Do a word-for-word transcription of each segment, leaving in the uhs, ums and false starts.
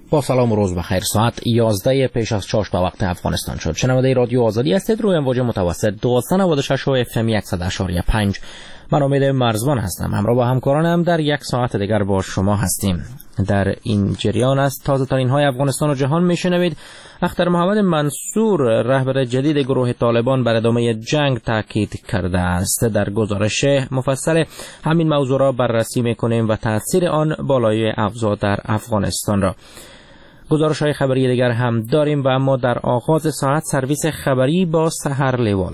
با سلام و روز بخیر. ساعت یازده پیش از چاشت به وقت افغانستان شد. شنونده رادیو آزادی هستید. روی امواج متوسط دویست و نود و شش و اف ام صد و اشاری پنج. من امید مرزبان هستم. همراه با همکارانم در یک ساعت دیگر با شما هستیم. در این جریان است تازه ترین های افغانستان و جهان میشنوید. اختر محمد منصور رهبر جدید گروه طالبان بر ادامه جنگ تاکید کرده است. در گزارش مفصل همین موضوع را بررسی میکنیم و تاثیر آن بالای افزا در افغانستان را. گزارش های خبری دیگر هم داریم و اما در آغاز ساعت سرویس خبری با سحر لیوال.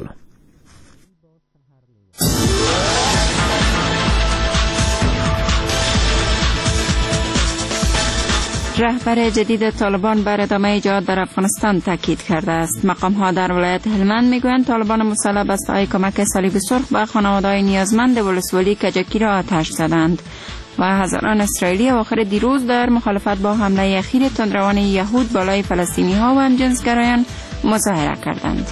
رهبر جدید طالبان بر ادامه جهاد در افغانستان تاکید کرده است. مقام ها در ولایت هلمند میگویند طالبان مسلح به اسلحه کمک صلیب سرخ به خانواده‌های نیازمند ولسوالی کجکی را آتش زدند و هزاران اسرائیلی اواخر دیروز در مخالفت با حمله اخیر تندروان یهود بالای فلسطینی ها و همجنسگرایان مظاهره کردند.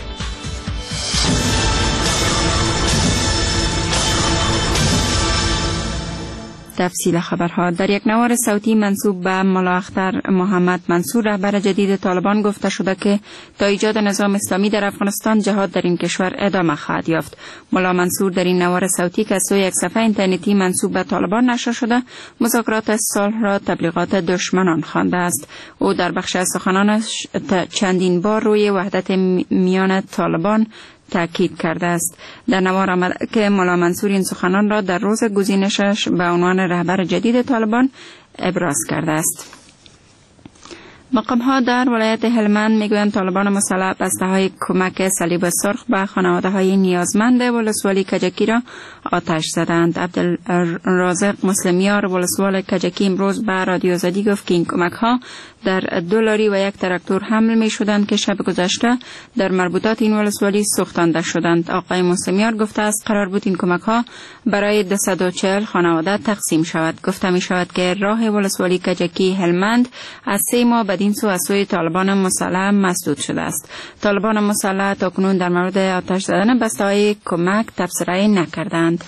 تفصیل خبرها در یک نوار صوتی منسوب به ملا اختر محمد منصور رهبر جدید طالبان گفته شده که تا ایجاد نظام اسلامی در افغانستان جهاد در این کشور ادامه خواهد یافت. ملا منصور در این نوار صوتی که از سوی یک صفحه اینترنتی منسوب به طالبان نشر شده مذاکرات صلح را تبلیغات دشمنان خوانده است. او در بخش از سخنانش چندین بار روی وحدت میان طالبان تاکید کرده است. در نوار آمده که ملا منصور این سخنان را در روز گزینشش به عنوان رهبر جدید طالبان ابراز کرده است. مقام ها در ولایت هلمند میگویند طالبان مسلح به اسلحه‌های کمک صلیب سرخ به خانواده های نیازمند ولسوالی کجکی را آتش زدند. عبدالرازق مسلمیار ولسوال کجکی امروز به رادیو آزادی گفت که این کمک ها در دو لاری و یک تراکتور حمل می شدند که شب گذشته در مربوطات این ولسوالی سوختانده شدند. آقای مسلمیار گفته است قرار بود این کمک ها برای دویست و چهل خانواده تقسیم شود. گفته می شود که راه ولسوالی کجکی هلمند از سه ماه بدین سو از سوی طالبان مسلح مسدود شده است. طالبان مسلح تاکنون در مورد آتش زدن بسته‌های کمک تبصره نکردند.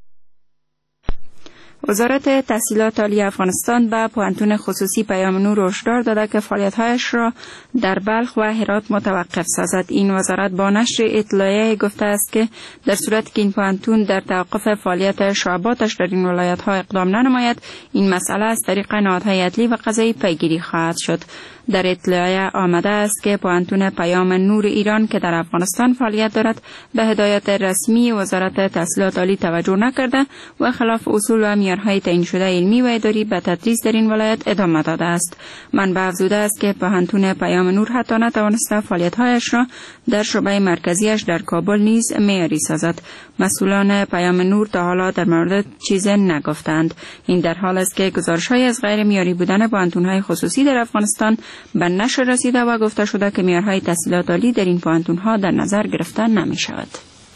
وزارت تحصیلات عالی افغانستان به پوهنتون خصوصی پیام نور هشدار داده که فعالیت‌هایش را در بلخ و هرات متوقف سازد. این وزارت با نشر اطلاعیه گفته است که در صورتی که این پوهنتون در توقف فعالیت شعباتش در این ولایت‌ها اقدام ننماید، این مسئله از طریق نهادهای عدلی و قضایی پیگیری خواهد شد. در اطلاعیه آمده است که پوهنتون پیام نور ایران که در افغانستان فعالیت دارد به هدایت رسمی وزارت تحصیلات عالی توجه نکرده و خلاف اصول و معیارهای تعیین شده علمی و اداری به تدریس در این ولایت ادامه داده است. منبع افزوده است که پوهنتون پیام نور حتی نتوانسته فعالیت‌هایش را در شعبه مرکزیش در کابل نیز معیاری سازد. مسئولان پیام نور تا حالا در مورد چیزی نگفتند. این در حال است که گزارش‌های از غیر معیاری بودن پوهنتون‌های خصوصی در افغانستان به نشر رسیده و گفته شده که معیارهای تحصیلات عالی در این پوهنتون‌ها در نظر گرفته نمی‌شود.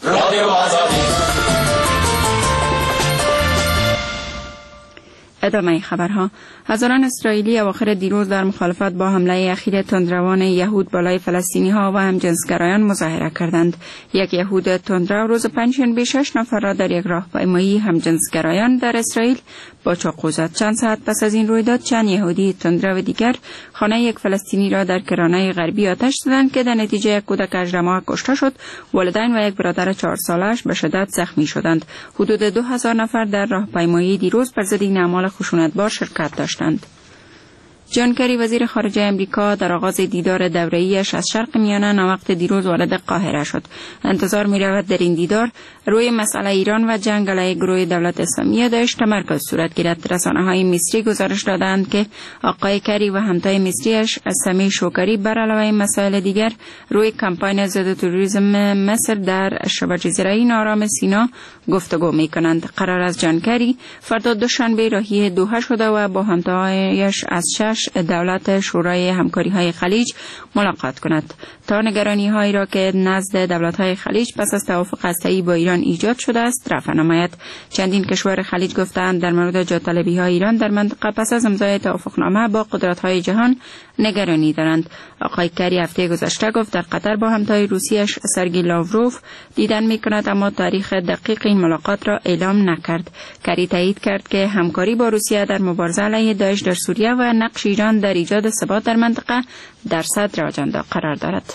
ادامه خبرها. هزاران اسرائیلی اواخر دیروز در مخالفت با حمله اخیر تندروان یهود بالای فلسطینی ها و همجنسگرایان مظاهره کردند. یک یهود تندرو روز پنجشنبه شش نفر را در یک راهپیمایی همجنسگرایان در اسرائیل با چاقو زد. چند ساعت پس از این رویداد چند یهودی تندرو دیگر خانه یک فلسطینی را در کرانه غربی آتش زدند که در نتیجه یک کودک هجده ماه کشته شد. والدین و یک برادر چهار سالش به شدت زخمی شدند. حدود دو هزار نفر در راهپیمایی دیروز بر ضد این اعمال خشونتبار شرکت داشتند. جان کری وزیر خارجه امریکا در آغاز دیدار دوره‌ایش از شرق میانه ناوقت دیروز وارد قاهره شد. انتظار می‌رود در این دیدار روی مسئله ایران و جنگ علیه گروه دولت اسلامی داعش تمرکز صورت گیرد. رسانه‌های مصری گزارش دادند که آقای کری و همتای مصریش سمیع شوکری بر علاوه مسائل دیگر روی کمپاین ضد تروریسم مصر در شبه جزیره ناآرام سینا گفتگو می‌کنند. قرار است جان کری فردا دوشنبه راهی دوحه شده و با همتایش از شش دولت شورای همکاری های خلیج ملاقات کند تا نگرانی هایی را که نزد دولت های خلیج پس از توافق هسته‌ای با ایران ایجاد شده است رفع نماید. چندین کشور خلیج گفتند در مورد جاطلبی های ایران در منطقه پس از امضای توافقنامه با قدرت های جهان نگرانی دارند. آقای کری هفته گذشته گفت در قطر با همتای روسیش سرگی لاوروف دیدن می‌کند، اما تاریخ دقیق این ملاقات را اعلام نکرد. کری تایید کرد که همکاری با روسیه در مبارزه علیه داعش در سوریه و نقش ایران در ایجاد ثبات در منطقه در صدر آجنده قرار دارد.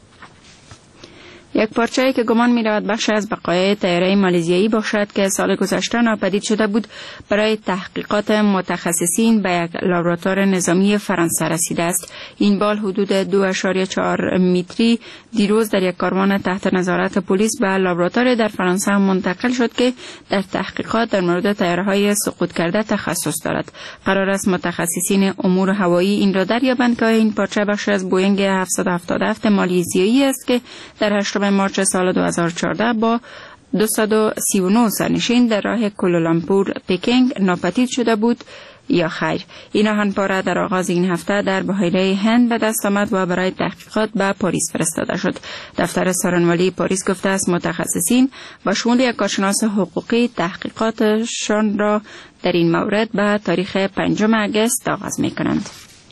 یک پارچه‌ای که گمان می‌رود بخش از بقایای طیاره مالزیایی باشد که سال گذشته ناپدید شده بود، برای تحقیقات متخصصین به یک لابراتوار نظامی فرانسه رسیده است. این بال حدود دو اشاریه چهار متری دیروز در یک کاروان تحت نظارت پلیس به لابراتوار در فرانسه منتقل شد که در تحقیقات در مورد طیاره‌های سقوط کرده تخصص دارد. قرار است متخصصین امور هوایی این را دریابند که این پارچه بخش از بوینگ هفتصد و هفتاد و هفت مالزیایی است که در هشتم مارچ سال دو هزار و چهارده با دویست و سی و نه سرنشین در راه کوالالامپور پکینگ ناپدید شده بود یا خیر. این آهن‌پاره در آغاز این هفته در بحیره هند به دست آمد و برای تحقیقات به پاریس فرستاده شد. دفتر سارنوالی پاریس گفته است متخصصین و شمول یک کارشناس حقوقی تحقیقاتشان را در این مورد به تاریخ پنجم آگوست آغاز می‌کنند.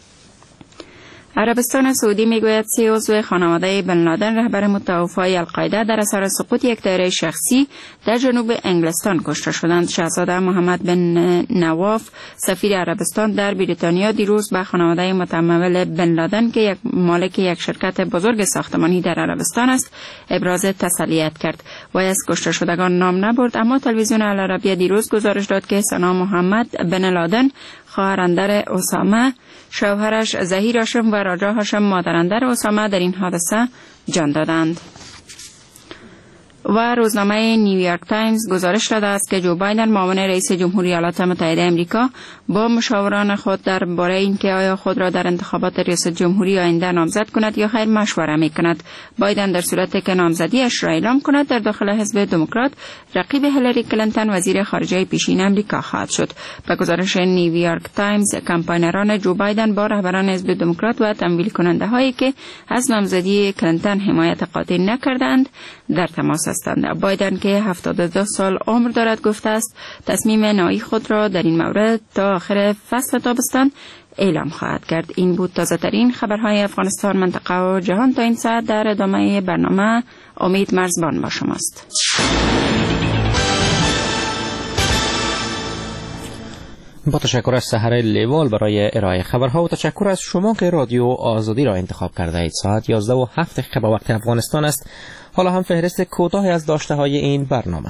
عربستان سعودی میگوید سه عضو خانواده بن لادن رهبر متوفای القاعده در اثر سقوط یک طیاره شخصی در جنوب انگلستان کشته شدند. شاهزاده محمد بن نواف سفیر عربستان در بریتانیا دیروز به خانواده متمول بن لادن که یک مالک یک شرکت بزرگ ساختمانی در عربستان است ابراز تسلیت کرد. وی از کشته شدگان نام نبرد، اما تلویزیون العربیه دیروز گزارش داد که سنا محمد بن لادن، خواهر اندر اسامه، شوهرش ظهیر هاشم و راجا هاشم مادر اندر اسامه در این حادثه جان دادند. و روزنامه نیویورک تایمز گزارش داده است که جو بایدن معاون رئیس جمهوری ایالات متحده آمریکا با مشاوران خود درباره اینکه آیا خود را در انتخابات ریاست جمهوری آینده نامزد کند یا خیر مشوره می‌کند. بایدن در صورتی که نامزدیش را اعلام کند در داخل حزب دموکرات رقیب هیلاری کلینتون وزیر خارجه پیشین آمریکا خواهد شد. به گزارش نیویورک تایمز کمپاینران جو بایدن با رهبران حزب دموکرات و تمویل کننده هایی که از نامزدی کلینتون حمایت قاطع نکردند در تماس هستند. بایدن که هفتاد و دو سال عمر دارد گفته است تصمیم نهایی خود را در این مورد تا آخر فصل تابستان اعلام خواهد کرد. این بود تازه ترین خبرهای افغانستان، منطقه و جهان. تا این ساعت در ادامه برنامه امید مرزبان با شماست. با تشکر از سحر لیوال برای ارائه خبرها و تشکر از شما که رادیو آزادی را انتخاب کرده اید. ساعت یازده و هفت دقیقه به وقت افغانستان است. حالا هم فهرست کوتاهی از داشته های این برنامه.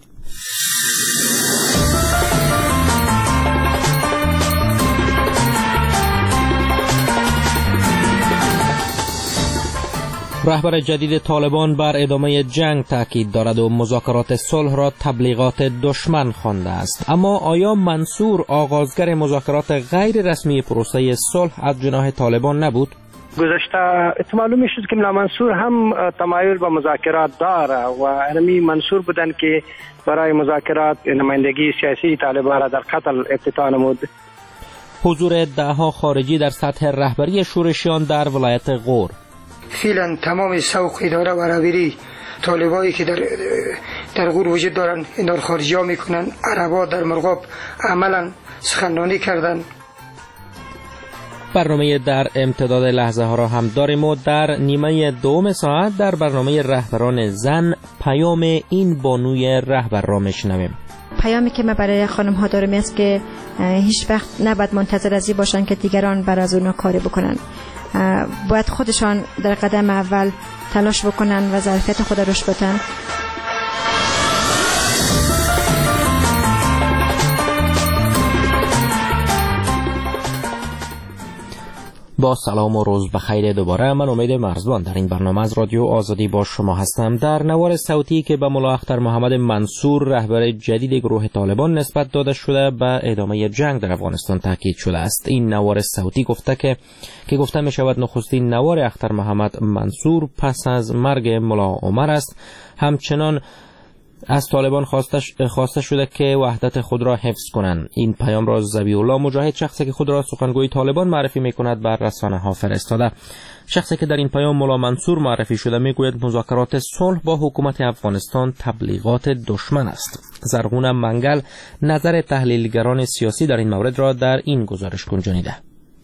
رهبر جدید طالبان بر ادامه جنگ تاکید دارد و مذاکرات صلح را تبلیغات دشمن خوانده است. اما آیا منصور آغازگر مذاکرات غیر رسمی پروسه صلح از جناح طالبان نبود؟ گذشته معلوم شد که ملا منصور هم تمایل به مذاکرات داره و ارمی منصور بودن که برای مذاکرات نمایندگی سیاسی طالبان را در قتل افتتاح نمود. حضور دهها خارجی در سطح رهبری شورشیان در ولایت غور. فعلا تمام سوق اداره و رهبری طالبایی که در در غور وجود دارن اینا خارجی ها میکنن. عربا در مرغاب عملا سخنرانی کردن. برنامه در امتداد لحظه ها را هم داریم و در نیمه دوم ساعت در برنامه رهبران زن پیام این بانوی رهبر را میشنویم. پیامی که ما برای خانم ها داریم است که هیچ وقت نباید منتظر از این باشن که دیگران بر از اونا کاری بکنن. باید خودشان در قدم اول تلاش بکنن و ظرفیت خود را رشد بدن. با سلام و روز بخیر دوباره. من امید مرزبان در این برنامه از رادیو آزادی با شما هستم. در نوار صوتی که به ملا اختر محمد منصور رهبر جدید گروه طالبان نسبت داده شده به ادامه جنگ در افغانستان تاکید شده است. این نوار صوتی گفته که که گفته می شود نخستین نوار اختر محمد منصور پس از مرگ ملا عمر است. همچنان از طالبان خواسته شده که وحدت خود را حفظ کنند. این پیام را ذبیح الله مجاهد، شخصی که خود را سخنگوی طالبان معرفی می‌کند، بر رسانه ها فرستاده. شخصی که در این پیام ملا منصور معرفی شده میگوید مذاکرات صلح با حکومت افغانستان تبلیغات دشمن است. زرغون منگل نظر تحلیلگران سیاسی در این مورد را در این گزارش گنجانیده.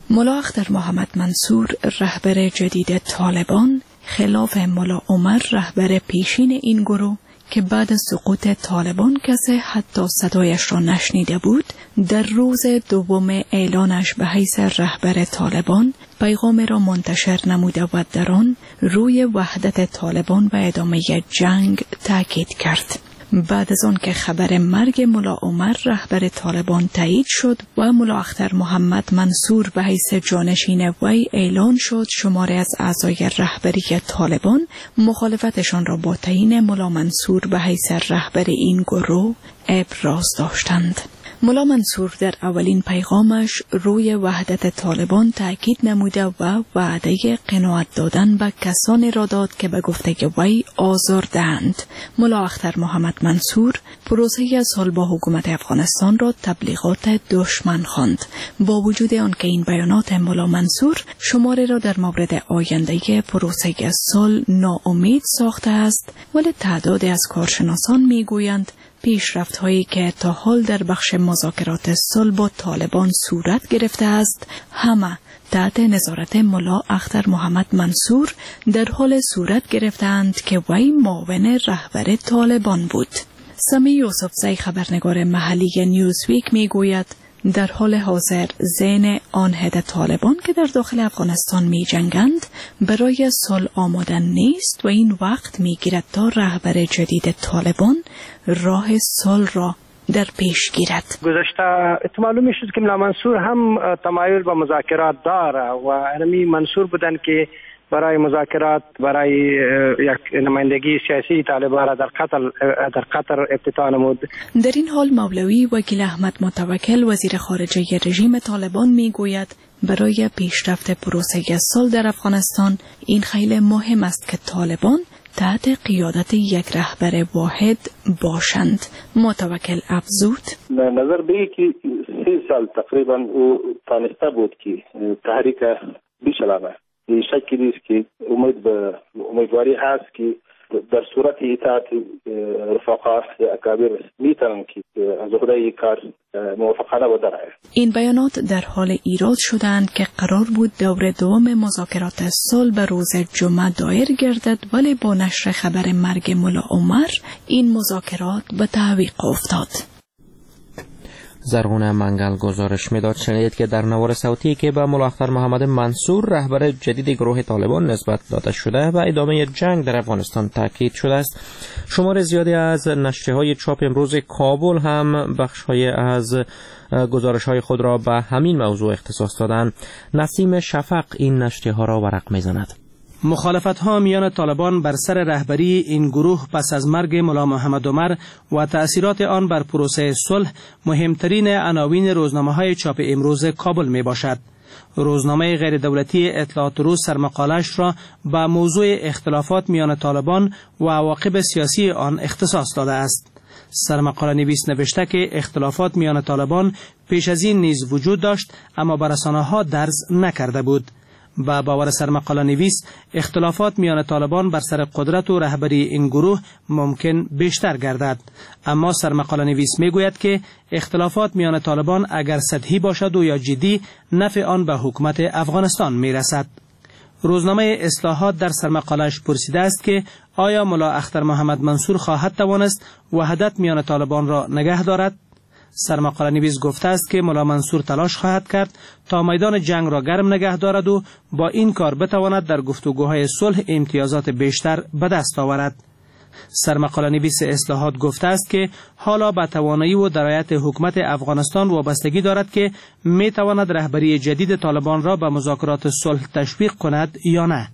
ملا اختر محمد منصور رهبر جدید طالبان خلاف ملا عمر رهبر پیشین این گروه که بعد از سقوط طالبان کسی حتی صدایش را نشنیده بود، در روز دوم اعلانش به حیث رهبر طالبان پیغام را منتشر نموده و در آن روی وحدت طالبان و ادامه جنگ تاکید کرد. بعد از آن که خبر مرگ ملا عمر رهبر طالبان تایید شد و ملا اختر محمد منصور به حیث جانشین وی اعلان شد، شماری از اعضای رهبری طالبان مخالفتشان را با تعیین ملا منصور به حیث رهبر این گروه ابراز داشتند. ملا منصور در اولین پیغامش روی وحدت طالبان تاکید نموده و وعده قناعت دادن به کسانی را داد که به گفته وی آزار دهند. ملا اختر محمد منصور پروسه صلح با حکومت افغانستان را تبلیغات دشمن خواند. با وجود آنکه این بیانات ملا منصور شماره را در مورد آینده پروسه صلح ناامید ساخته است، ولی تعدادی از کارشناسان میگویند پیشرفت هایی که تا حال در بخش مذاکرات صلح با طالبان صورت گرفته است همه تحت نظارت ملا اختر محمد منصور در حال صورت گرفتند که وی معاون رهبر طالبان بود. سمی یوسفزی خبرنگار محلی نیوزویک می گوید در حال حاضر ذهن آن هد طالبان که در داخل افغانستان می جنگند برای صلح آماده نیست و این وقت می گیرد تا رهبر جدید طالبان راه صلح را در پیش گیرد. گذشته معلوم شد که ملا منصور هم تمایل به مذاکرات داره و انمی منصور بودن که برای مذاکرات برای یک نمایندگی سیاسی طالبان را در قطر در قطر افتتاح نمود. در این حال مولوی وکیل احمد متوکل وزیر خارجه رژیم طالبان میگوید برای پیشرفت پروسه صلح در افغانستان این خیلی مهم است که طالبان تحت قیادت یک رهبر واحد باشند. متوکل افزود نظر به که سی سال تقریبا او تانسته بود که تحریک بچلانه. شکی نیست که امید به امیدواری هست که در صورت اطاعت رفقا اکابر میتونن که از خدای کار موافقانه و درآید. این بیانات در حال ایراد شدند که قرار بود دور دوم مذاکرات صلح به روز جمعه دایر گردد، ولی با نشر خبر مرگ ملا عمر این مذاکرات به تعویق افتاد. زرغونه منگل گزارش میداد. شنیدید که در نوار صوتی که به ملا اختر محمد منصور رهبر جدید گروه طالبان نسبت داده شده و ادامه جنگ در افغانستان تاکید شده است. شمار زیادی از نشریه‌های چاپ امروز کابل هم بخش‌های از گزارش‌های خود را به همین موضوع اختصاص دادند. نسیم شفق این نشریه‌ها را ورق می‌زند. مخالفت‌ها میان طالبان بر سر رهبری این گروه پس از مرگ ملا محمد عمر و تأثیرات آن بر پروسه صلح مهمترین عناوین روزنامه‌های چاپ امروز کابل میباشد. روزنامه غیر دولتی اطلاعات روز سرمقاله‌اش را به موضوع اختلافات میان طالبان و عواقب سیاسی آن اختصاص داده است. سرمقاله نویس نوشته که اختلافات میان طالبان پیش از این نیز وجود داشت اما به رسانه‌ها درز نکرده بود. با باور سرمقاله نویس اختلافات میان طالبان بر سر قدرت و رهبری این گروه ممکن بیشتر گردد، اما سرمقاله نویس میگوید که اختلافات میان طالبان اگر سطحی باشد و یا جدی نفع آن به حکومت افغانستان میرسد. روزنامه اصلاحات در سرمقاله‌اش پرسیده است که آیا ملا اختر محمد منصور خواهد توانست وحدت میان طالبان را نگه دارد؟ سرمقاله نویس گفته است که ملا منصور تلاش خواهد کرد تا میدان جنگ را گرم نگه دارد و با این کار بتواند در گفتگوهای صلح امتیازات بیشتر به دست آورد. سرمقاله نویس اصلاحات گفته است که حالا به توانایی و درایت حکومت افغانستان وابستگی دارد که می تواند رهبری جدید طالبان را به مذاکرات صلح تشویق کند یا نه.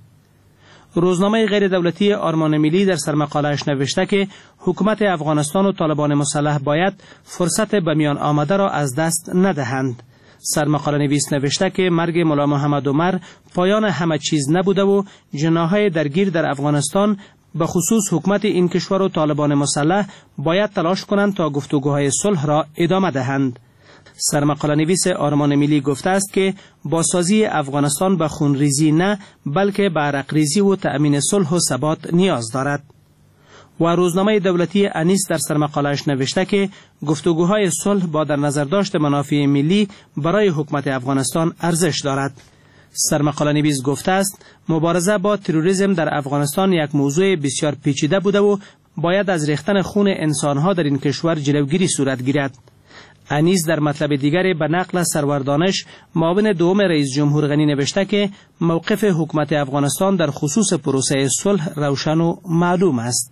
روزنامه غیر دولتی آرمان ملی در سرمقاله‌اش نوشته که حکومت افغانستان و طالبان مسلح باید فرصت به میان آمده را از دست ندهند. سرمقاله نویس نوشته که مرگ ملا محمد عمر پایان همه چیز نبوده و جناح‌های درگیر در افغانستان به خصوص حکومت این کشور و طالبان مسلح باید تلاش کنند تا گفتگوهای صلح را ادامه دهند. سرمقاله نویس آرمان ملی گفته است که بازسازی افغانستان به خونریزی نه بلکه به عرقریزی و تأمین صلح و ثبات نیاز دارد. و روزنامه دولتی انیس در سرمقاله‌اش نوشته که گفتگوهای صلح با در نظر داشت منافع ملی برای حکومت افغانستان ارزش دارد. سرمقاله نویس گفته است مبارزه با تروریسم در افغانستان یک موضوع بسیار پیچیده بوده و باید از ریختن خون انسانها در این کشور جلوگیری صورت گیرد. انیس در مطلب دیگری به نقل سرور دانش معاون دوم رئیس جمهور غنی نوشته که موقف حکومت افغانستان در خصوص پروسه صلح روشن و معلوم است.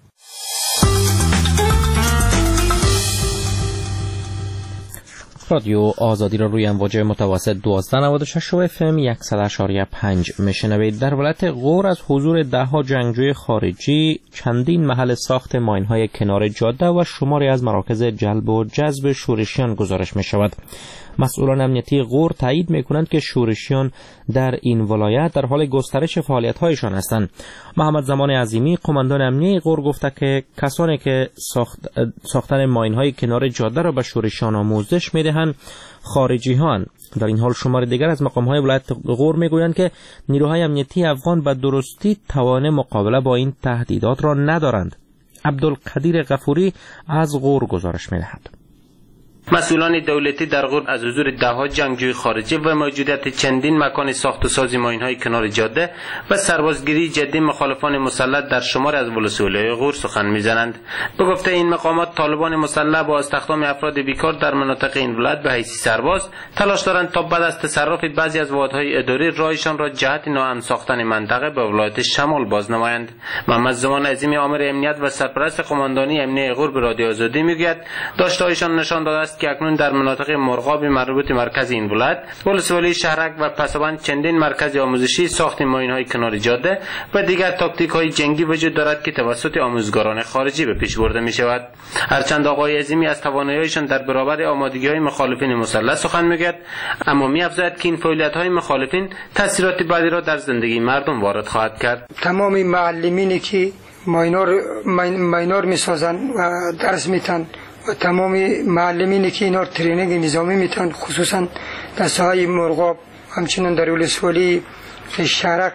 رادیو آزادی را روی امواج متوسط دوازده نود و شش اف ام صد و پنج میشنوید. در ولایت غور از حضور ده ها جنگجوی خارجی چندین محل ساخت ماین‌های کنار جاده و شماری از مراکز جلب و جذب شورشیان گزارش می شود. مسئولان امنیتی غور تایید می‌کنند که شورشیان در این ولایت در حال گسترش فعالیت‌هایشان هستند. محمد زمان عظیمی قماندان امنیتی غور گفته که کسانی که ساخت ساختن ماین‌های کنار جاده را به شورشیان آموزش می‌دهند خارجی‌هان. در این حال شمار دیگر از مقام‌های ولایت غور می‌گویند که نیروهای امنیتی افغان به درستی توان مقابله با این تهدیدات را ندارند. عبدالقدیر غفوری از غور گزارش می‌دهد. مسئولان دولتی در غور از حضور دهها جنگجوی خارجی و موجودیت چندین مکان ساخت و ساز ماین‌های کنار جاده و سربازگیری جدی مخالفان مسلح در شمار از ولسوالی‌های غور سخن می‌زنند. به گفته این مقامات طالبان مسلح با استخدام افراد بیکار در مناطق این ولایت به حیث سرباز تلاش دارند تا بعد از تصرف بعضی از واحدهای اداری راهشان را جهت ناامن ساختن منطقه به ولایت شمال بازنمایند. محمد زمان عظیمی آمر امنیت و سرپرست قماندانی امنیتی غور به رادیو آزادی میگوید داشته‌هایشان نشان داده است که اکنون در مناطق مرغاب مربوط مرکز این ولایت ولسوالی شهرک و پسابند چندین مرکز آموزشی ساخت ماین‌های کنار جاده و دیگر تاکتیک‌های جنگی وجود دارد که توسط آموزگاران خارجی به پیش برده می‌شود. هرچند آقای عظیمی از توانایی‌هایشان در برابر آمادگی‌های مخالفین مسلح سخن می‌گوید، اما می‌افزاید که این فعالیت‌های مخالفین تأثیرات بعدی را در زندگی مردم وارد خواهد کرد. تمام معلمینی که ماینور ماینور می‌سازند و درس می‌دن و تمام معلمینی که اینا ترینینگ نظامی میتن خصوصا در ساحه مرغاب همچنین در ولسوالی شهرک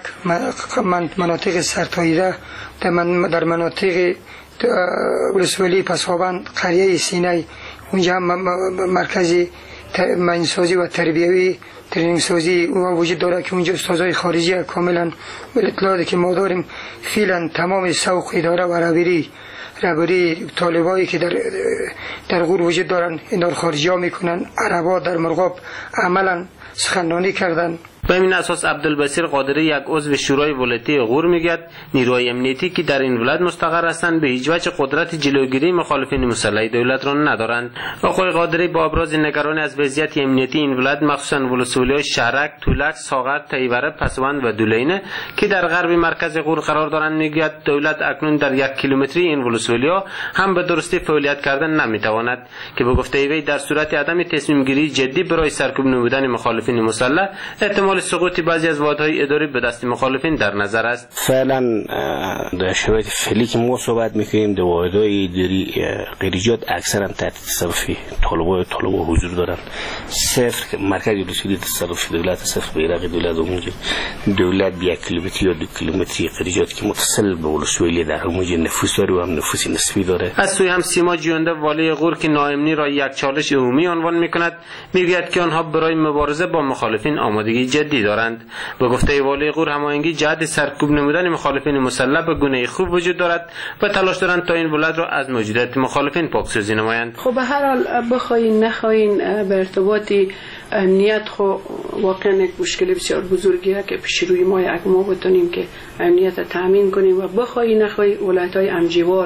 مناطق سرتاییده در مناطق ولسوالی پسابند قریه سینای اونجا مرکز ماینسازی و تربیوی ترینینگ سازی و وجود داره که اونجا استادای خارجی کاملا به اطلاعاتی که ما داریم فعلا تمام سوق اداره و رهبری رهبری طالبایی که در در غور وجود دارن اینا رو خارجی ها میکنن. عربا در مرغاب عملا سخنرانی کردن. به این اساس عبدالبصیر قادری یک عضو شورای ولایتی غور میگوید نیروهای امنیتی که در این ولایت مستقر هستند به هیچ وجه قدرت جلوگیری مخالفین مسلح دولت را ندارند. آقای قادری با ابراز نگرانی از وضعیت امنیتی این ولایت مخصوصا ولسوالی‌های شهرک، تولک، ساغر، تیوره، پسوند و دولینه که در غرب مرکز غور قرار دارند میگوید دولت اکنون در یک کیلومتری این ولسوالی‌ها هم به درستی فعالیت کردن نمیتواند که به گفته وی در صورت عدم تصمیم گیری جدی برای سرکوب نمودن مخالفین مسلح احتمال سقوط بعضی از واحدهای اداری به دست مخالفین در نظر است. فعلا در شرایط فعلی که ما صحبت میکنیم در واحدهای اداری غیرجات اکثرا تحت تصرف طالبان طالبان حضور دارند. صفر مرکز ولسوالی تصرف دولت، صفر بیرق دولت اونجا دولت به یک کیلومتر یا دو کیلومتری غیرجات که متصل به ولسوالی در اونجا نفوذ داره و هم نفوذ نسبی داره. از سوی هم سیما جوینده والی غور که ناامنی را یک چالش عمومی عنوان میکند میگوید که آنها برای مبارزه با مخالفین آمادگی جدی دارند. به گفته والی غور هماهنگی جهت سرکوب نمودن مخالفین مسلح به گونه خوب وجود دارد و تلاش دارند تا این ولایت را از موجودیت مخالفین پاکسازی نمایند. خب به هر حال بخواین نخواین به ارتباطی امنیت خو واقعا یک مشکل بسیار بزرگی است که پیش روی ما یک ما بتونیم که امنیت تامین کنیم و بخواین نخواین ولایت‌های امجیوار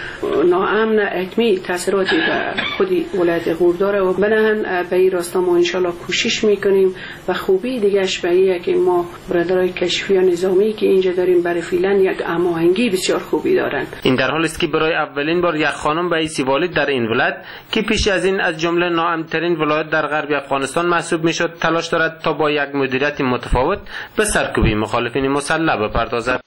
ناامن حتمی تاثیراتی به خودی ولایت غور داره و بنابراین به این راستا ما انشالله کوشش میکنیم و خوبی دیگهش به اینه که ما برادرای کشفی و نظامی که اینجا داریم برای فعلا یک هماهنگی بسیار خوبی دارند. این در حالی است که برای اولین بار یک خانم به حیث والد در این ولایت که پیش از این از جمله ناامن‌ترین ولایت در غرب افغانستان محسوب میشد تلاش دارد تا با یک مدیریت متفاوت به سرکوبی مخالفین مسلح بپردازد.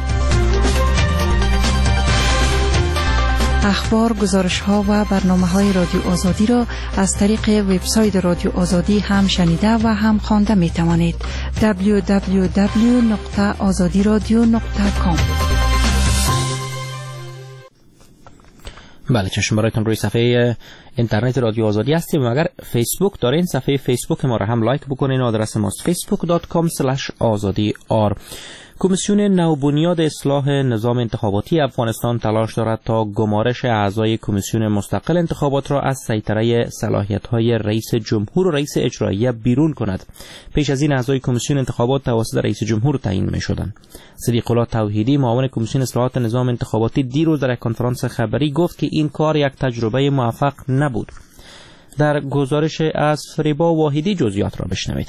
اخبار، گزارش‌ها و برنامه‌های رادیو آزادی را از طریق وبسایت رادیو آزادی هم شنیده و هم خوانده می‌توانید. دبلیو دبلیو دبلیو نقطه آزادی رادیو نقطه کام. بله، چشم برایتون روی صفحه اینترنت رادیو آزادی هستیم و اگر فیسبوک دارین صفحه فیسبوک ما را هم لایک بکنین. آدرس ماست facebook dot com slash azadi r. کمیسیون نوبنیاد اصلاح نظام انتخاباتی افغانستان تلاش دارد تا گمارش اعضای کمیسیون مستقل انتخابات را از سیطره صلاحیت‌های رئیس جمهور و رئیس اجراییه بیرون کند. پیش از این اعضای کمیسیون انتخابات توسط رئیس جمهور تعیین می‌شدند. صدیق الله توحیدی معاون کمیسیون اصلاحات نظام انتخاباتی دیروز در یک کنفرانس خبری گفت که این کار یک تجربه موفق نبود. در گزارش از فریبا واحدی جزئیات را بشنوید.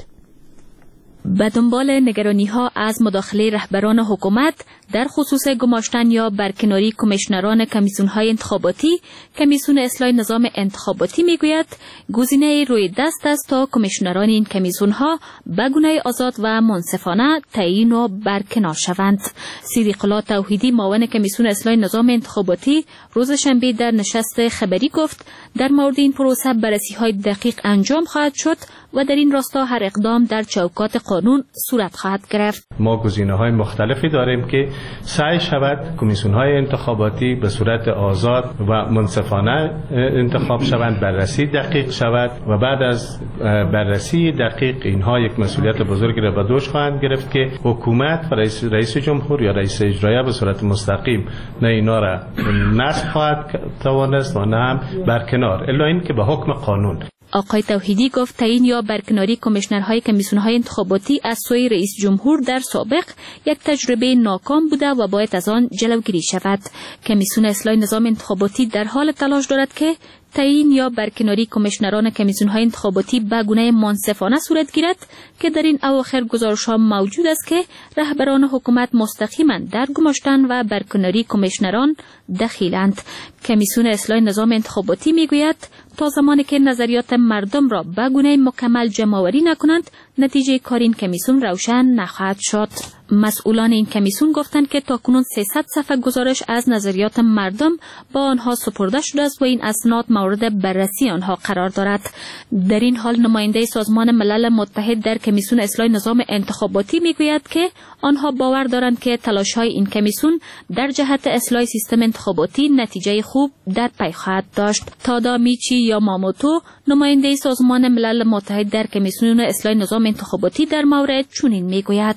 به دنبال نگرانی‌ها از مداخله رهبران حکومت در خصوص گماشتن یا برکناری کمیشنران کمیسیون‌های انتخاباتی، کمیسیون اصلاح نظام انتخاباتی میگوید گزینه روی دست است تا کمیشنران این کمیسیون‌ها به گونه آزاد و منصفانه تعیین و برکنار شوند. صدیق الله توحیدی معاون کمیسیون اصلاح نظام انتخاباتی روز شنبه در نشست خبری گفت در مورد این پروسه بررسی‌های دقیق انجام خواهد شد و در این راستا هر اقدام در چوکات قانون صورت خواهد گرفت. ما گزینه‌های مختلفی داریم که سعی شود کمیسیون‌های انتخاباتی به صورت آزاد و منصفانه انتخاب شوند، بررسی دقیق شود و بعد از بررسی دقیق اینها یک مسئولیت بزرگی را به دوش خواهند گرفت که حکومت و رئیس, رئیس جمهور یا رئیس اجراییه به صورت مستقیم نه اینا را نسخ خواهد توانست و نه هم برکنار، الا این که به حکم قانون. آقای توحیدی گفت تعیین یا برکناری کمیشنرهای کمیسیون‌های انتخاباتی از سوی رئیس جمهور در سابق یک تجربه ناکام بوده و باید از آن جلوگیری شود. کمیسیون اصلاح نظام انتخاباتی در حال تلاش دارد که تعیین یا برکناری کمیشنران کمیسیون‌های انتخاباتی به گونه منصفانه صورت گیرد که در این اواخر گزارش‌ها موجود است که رهبران حکومت مستقیما در گماشتن و برکناری کمیشنران دخیلند. کمیسیون اصلاح نظام انتخاباتی میگوید تا زمانی که نظریات مردم را به گونه مکمل جمع‌آوری نکنند نتیجه کار این کمیسیون روشن نخواهد شد. مسئولان این کمیسیون گفتند که تاکنون سیصد صفحه گزارش از نظریات مردم با آنها سپرده شده است و این اسناد مورد بررسی آنها قرار دارد. در این حال نماینده سازمان ملل متحد در کمیسیون اصلاح نظام انتخاباتی میگوید که آنها باور دارند که تلاش‌های این کمیسیون در جهت اصلاح سیستم انتخاباتی نتیجه خوب در پی خواهد داشت. تادامیچی یا ماموتو نماینده سازمان ملل متحد در کمیسیون اصلاح نظام انتخاباتی در مورد چنین میگوید: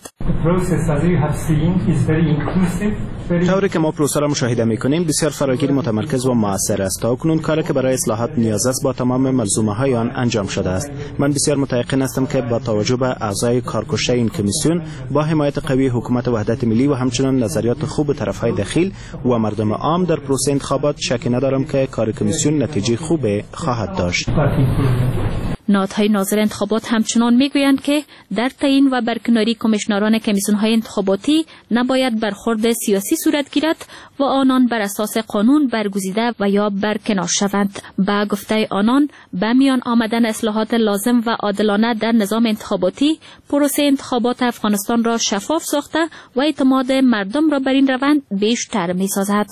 طوری که ما پروسه را مشاهده میکنیم بسیار فراگیر، متمرکز و مؤثر است. تا اکنون کاری که برای اصلاحات نیاز است با تمام ملزومه های آن انجام شده است. من بسیار متیقن هستم که با توجه به اعضای کارکشته این کمیسیون، با حمایت قوی حکومت وحدت ملی و همچنین نظریات خوب طرفهای دخیل و مردم عام در پروسه انتخابات، شکی ندارم که کار کمیسیون نتیجه خوب خواهد داشت. نهادهای ناظر انتخابات همچنان میگویند که در تعیین و برکناری کمیشنران کمیسیون‌های انتخاباتی نباید برخورد سیاسی صورت گیرد و آنان بر اساس قانون برگزیده و یا برکنار شوند. با گفته آنان به میان آمدن اصلاحات لازم و عادلانه در نظام انتخاباتی پروسه انتخابات افغانستان را شفاف ساخته و اعتماد مردم را بر این روند بیشتر می‌سازد.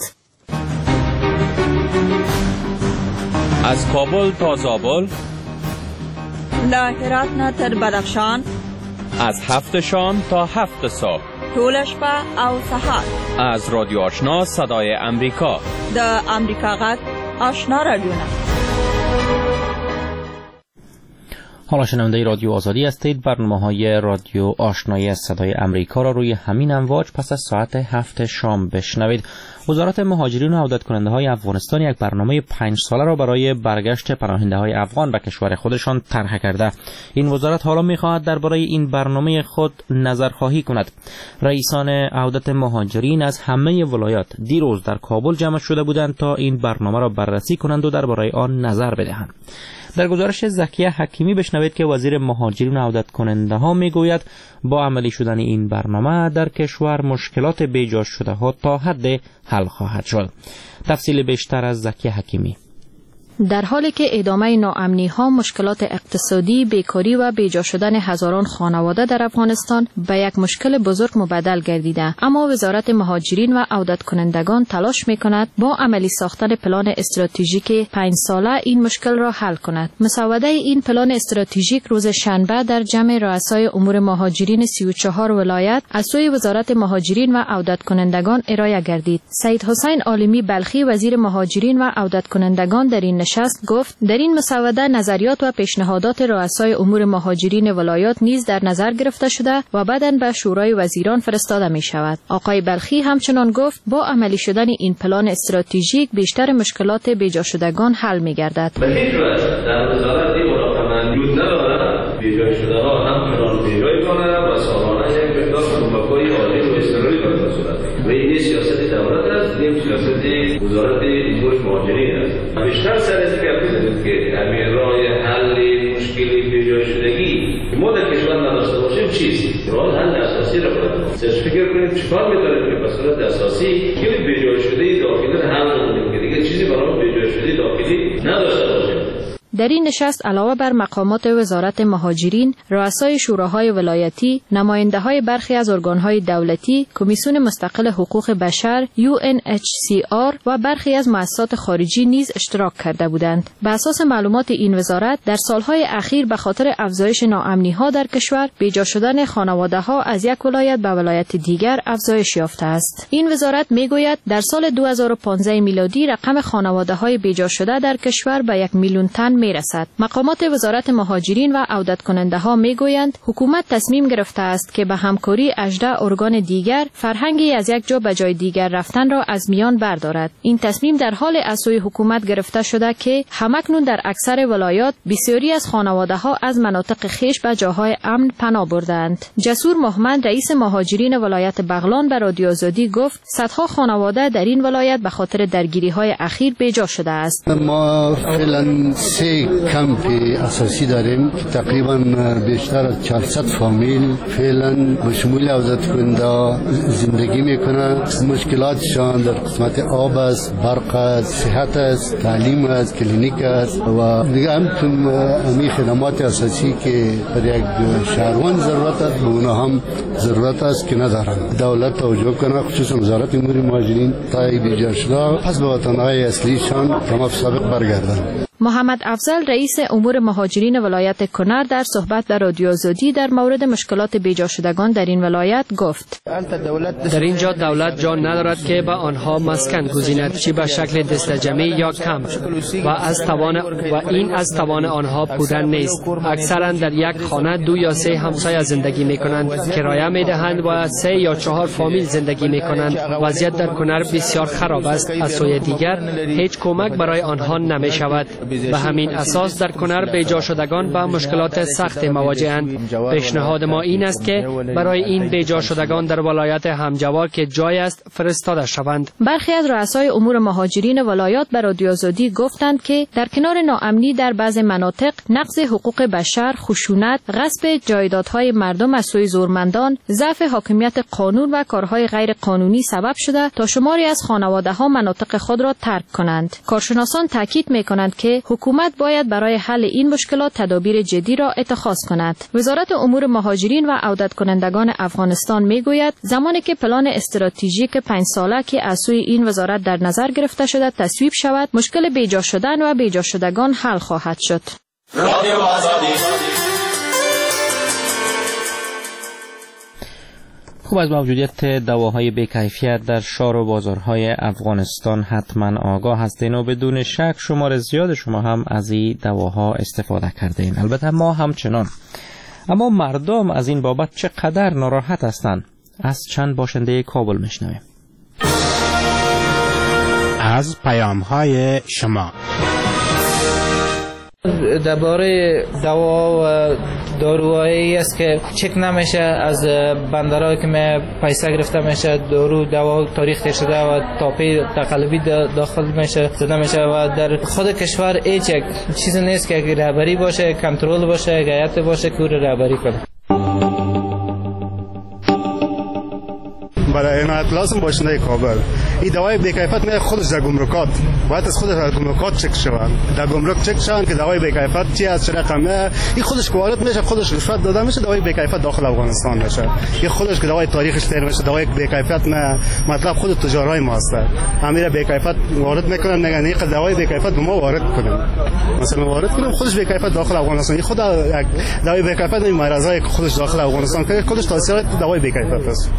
از کابل تا زابل، له هرات نه تر بدخشان، از هفت شام تا هفت صبح، ټول شپه او سهار، از رادیو آشنا صدای امریکا، د امریکا غږ آشنا رادیو. حالا شنونده رادیو آزادی هستید. برنامه‌های رادیو آشنای صدای امریکا را روی همین امواج پس از ساعت هفت شام بشنوید. وزارت مهاجرین و عودت کننده های افغانستان یک برنامه پنج ساله را برای برگشت پناهنده های افغان به کشور خودشان طرح کرده. این وزارت حالا می‌خواهد درباره این برنامه خود نظرخواهی کند. رئیسان عودت مهاجرین از همه ولایات دیروز در کابل جمع شده بودند تا این برنامه را بررسی کنند و درباره آن نظر بدهند. در گزارش زکیه حکیمی بشنوید که وزیر مهاجرین و عودت کننده ها میگوید با عملی شدن این برنامه در کشور مشکلات بیجا شده ها تا حد حل خواهد شد. تفصیل بیشتر از زکیه حکیمی. در حالی که ادامه ناامنی ها، مشکلات اقتصادی، بیکاری و بیجا شدن هزاران خانواده در افغانستان به یک مشکل بزرگ مبدل گردیده، اما وزارت مهاجرین و عودت کنندگان تلاش میکند با عملی ساختن پلان استراتژیک پنج ساله این مشکل را حل کند. مسوده این پلان استراتژیک روز شنبه در جمع رؤسای امور مهاجرین سی و چهار ولایت از سوی وزارت مهاجرین و عودت کنندگان ارائه گردید. سید حسین عالمی بلخی وزیر مهاجرین و عودت کنندگان در این نشست گفت در این مسوده نظریات و پیشنهادات رؤسای امور مهاجرین ولایات نیز در نظر گرفته شده و بعداً به شورای وزیران فرستاده می شود. آقای بلخی همچنان گفت با عملی شدن این پلان استراتژیک بیشتر مشکلات بیجا شدگان حل می گردد. به هیچ وجه در وزارت این مراقبه وجود ندارد بیجا شده‌ها همچنان بیجای کنند و سالانه یک مقدار کمک‌های عالی و اضطراری به صورت و این سیاست دولت است، این سیاست وزارت امور مهاجرین است. بیشتر سر از که که همین راه حل مشکل بیجا شدگی ما در کشور نداشته باشیم چیست؟ راه حل اساسی را باید سرچ فکر کنیم چیکار می‌کنیم که به صورت اساسی کلی بیجا شده داخلی حل کنیم که دیگه چیزی برای بیجا شده داخلی نداشته باشیم. در این نشست علاوه بر مقامات وزارت مهاجرین، رؤسای شوراهای ولایتی، نماینده‌های برخی از ارگان‌های دولتی، کمیسیون مستقل حقوق بشر یو ان اچ سی آر و برخی از مؤسسات خارجی نیز اشتراک کرده بودند. به اساس معلومات این وزارت، در سالهای اخیر به خاطر افزایش ناامنی‌ها در کشور، بیجا شدن خانواده‌ها از یک ولایت به ولایت دیگر افزایش یافته است. این وزارت می‌گوید در سال دو هزار و پانزده میلادی رقم خانواده‌های بیجا شده در کشور به یک میلیون تن میرسد. مقامات وزارت مهاجرین و عودت کننده ها میگویند حکومت تصمیم گرفته است که به همکاری هجده ارگان دیگر فرهنگی از یک جا به جای دیگر رفتن را از میان بردارد. این تصمیم در حال از سوی حکومت گرفته شده که همکنون در اکثر ولایات بسیاری از خانواده ها از مناطق خویش به جاهای امن پناه بردند. جسور محمد رئیس مهاجرین ولایت بغلان به رادیو آزادی گفت صدها خانواده در این ولایت به خاطر درگیری های اخیر بیجا شده است. ما فعلا سه کمپ اساسی داریم که تقریبا بیشتر از چهارصد فامیل فعلا به شمول عودت کننده زندگی میکنه. مشکلاتشان در قسمت آب است، برق است، صحت است، تعلیم است، کلینیک است و دیگه همچون امی خدمات اساسی که در یک شهروند ضرورت است به اونها هم ضرورت است که ندارند. دولت توجه کنه، خصوصا وزارت امور مهاجرین تا بیجا شده پس به وطنهای اصلیشان کما سابق برگردند. محمد افضل رئیس امور مهاجرین ولایت کنر در صحبت با رادیو آزادی در مورد مشکلات بیجا شدگان در این ولایت گفت در اینجا دولت جان ندارد که به آنها مسکن گزیند، چی به شکل دستجمعی یا کمپ و از توان و این از توان آنها بودن نیست. اکثرا در یک خانه دو یا سه همسایه زندگی میکنند، کرایه میدهند و سه یا چهار فامیل زندگی میکنند. وضعیت در کنر بسیار خراب است. از سوی دیگر هیچ کمک برای آنها نمیشود. به همین اساس در کنر بیجا شدگان با مشکلات سخت مواجهند. پیشنهاد ما این است که برای این بیجا شدگان در ولایت همجوار که جای است فرستاده شوند. برخی از رؤسای امور مهاجرین ولایات به رادیو آزادی گفتند که در کنار ناامنی در بعضی مناطق نقض حقوق بشر، خشونت، غصب جایدادهای مردم از سوی زورمندان، ضعف حاکمیت قانون و کارهای غیر قانونی سبب شده تا شماری از خانواده‌ها مناطق خود را ترک کنند. کارشناسان تاکید می‌کنند که حکومت باید برای حل این مشکلات تدابیر جدی را اتخاذ کند. وزارت امور مهاجرین و عودت کنندگان افغانستان میگوید زمانی که پلان استراتژیک پنج ساله که از سوی این وزارت در نظر گرفته شده تصویب شود، مشکل بیجا شدن و بیجا شدگان حل خواهد شد. رادیو آزادی. خوب، از موجودیت دواهای بی‌کیفیت در شهر و بازارهای افغانستان حتما آگاه هستین و بدون شک شمار زیاد شما هم از این دواها استفاده کردین. البته ما همچنان. اما مردم از این بابت چقدر ناراحت هستند؟ از چند باشنده کابل میشنویم. از پیام‌های شما درباره دوا و داروهایی است که چک نمیشه، از بندرهایی که می پیسه گرفته میشه دارو دوا تاریخ تیر شده و تاپی تقلبی داخل میشه زده میشه و در خود کشور هیچ یک چیزی نیست که رهبری باشه، کنترل باشه، هیئت باشه که او رهبری کنه. برای عنایت لازم باشنده کابل. این دوای بی‌کیفیت نه خودش در گمرکات باید از خودش در گمرکات چک شوند، در گمرک چک شوند که دوای بی‌کیفیت چی از چه رقمه. این خودش وارد میشه، خودش رشوت داده میشه، دوای بی‌کیفیت داخل افغانستان میشه. این خودش که دوای تاریخش تیر میشه، دوای بی‌کیفیت نه مطلب خود تجارای ما است. امیر بی‌کیفیت وارد میکنن، میگن این دوای بی‌کیفیت به ما وارد کنیم، مثلا وارد کنیم خودش بی‌کیفیت داخل افغانستان. این خود دوای بی‌کیفیت این مرضای خودش داخل افغانستان که خودش تاثیرات دوای بی‌کیفیت است.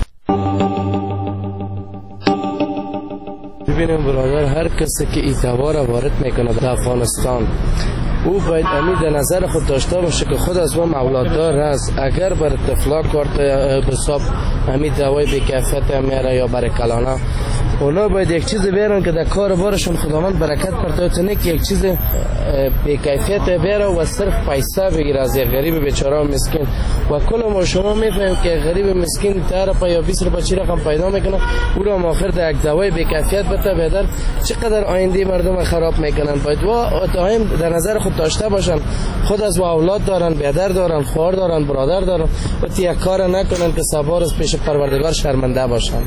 ببینیم برادر، هر کسی که این دوا را وارد میکنه در افغانستان او باید امید در نظر خود داشته باشه که خود از ما مولاددار است. اگر بر طفلا کارت حساب امید دوای بی‌کیفیت میاره یا برای کلانا، اونا باید یک چیز بیارن که در کار بارشون خداوند برکت پرتوت، نه که یک چیز بی‌کیفیت بیاره و صرف پیسه بگیره از یک غریب بیچاره و مسکین. و کل ما شما میفهمیم که غریب مسکین ده روپیه یا بیست روپیه چی رقم پیدا میکنه، او را آخر در یک دوای بی‌کیفیت بده بدن، چقدر آینده مردم خراب میکنن. باید و دائم در نظر خود داشته باشن خود از ما اولاد دارن، برادر دارن، خواهر دارن، برادر دارن و یک کار نکنن که سبار از پیش پروردگار شرمنده باشن.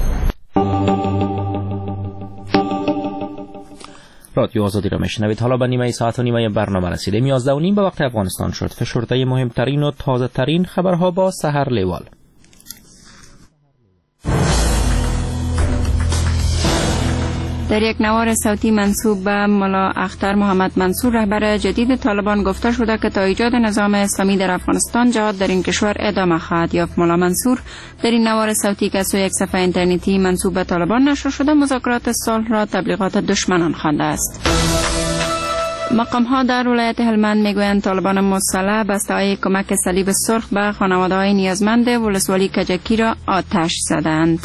رادیو آزادی را میشنوید. حالا به نیمه ساعت و نیمه برنامه رسیدیم. یازده و نیم به وقت افغانستان شد. فشرده مهمترین و تازه ترین خبرها با سحر لیوال. در یک نوار صوتی منسوب به ملا اختر محمد منصور رهبر جدید طالبان گفته شده که تا ایجاد نظام اسلامی در افغانستان جهاد در این کشور ادامه خواهد یافت. ملا منصور در این نوار صوتی که از یک صفحه اینترنتی منسوب به طالبان نشر شده مذاکرات صلح را تبلیغات دشمنان خوانده است. مقام ها در ولایت هلمند میگویند طالبان مسلح بسته‌های کمک صلیب سرخ به خانواده‌های نیازمند ولسوالی کجکی را آتش زدند.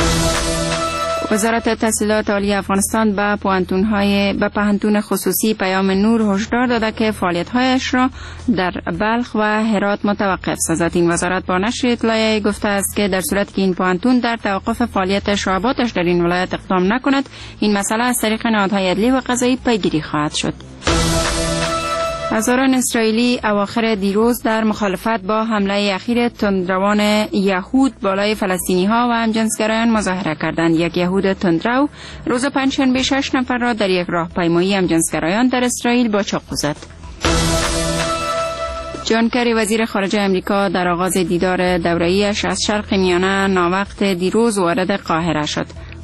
وزارت تحصیلات عالی افغانستان به پوهنتون‌های به پوهنتون خصوصی پیام نور هشدار داده که فعالیت‌هایش را در بلخ و هرات متوقف سازد. این وزارت با نشر اطلاعیه‌ای گفته است که در صورتی که این پوهنتون در توقف فعالیت شعباتش در این ولایت اقدام نکند، این مسئله از طریق نهادهای عدلی و قضایی پیگیری خواهد شد. هزاران اسرائیلی اواخر دیروز در مخالفت با حمله اخیر تندروان یهود بالای فلسطینی ها و همجنسگرایان مظاهره کردند. یک یهود تندرو روز پنجشنبه شش نفر را در یک راهپیمایی همجنسگرایان در اسرائیل با چاقو زد. جان کری وزیر خارجه امریکا در آغاز دیدار دوره‌ایش از شرق میانه ناوقت دیروز وارد قاهره شد.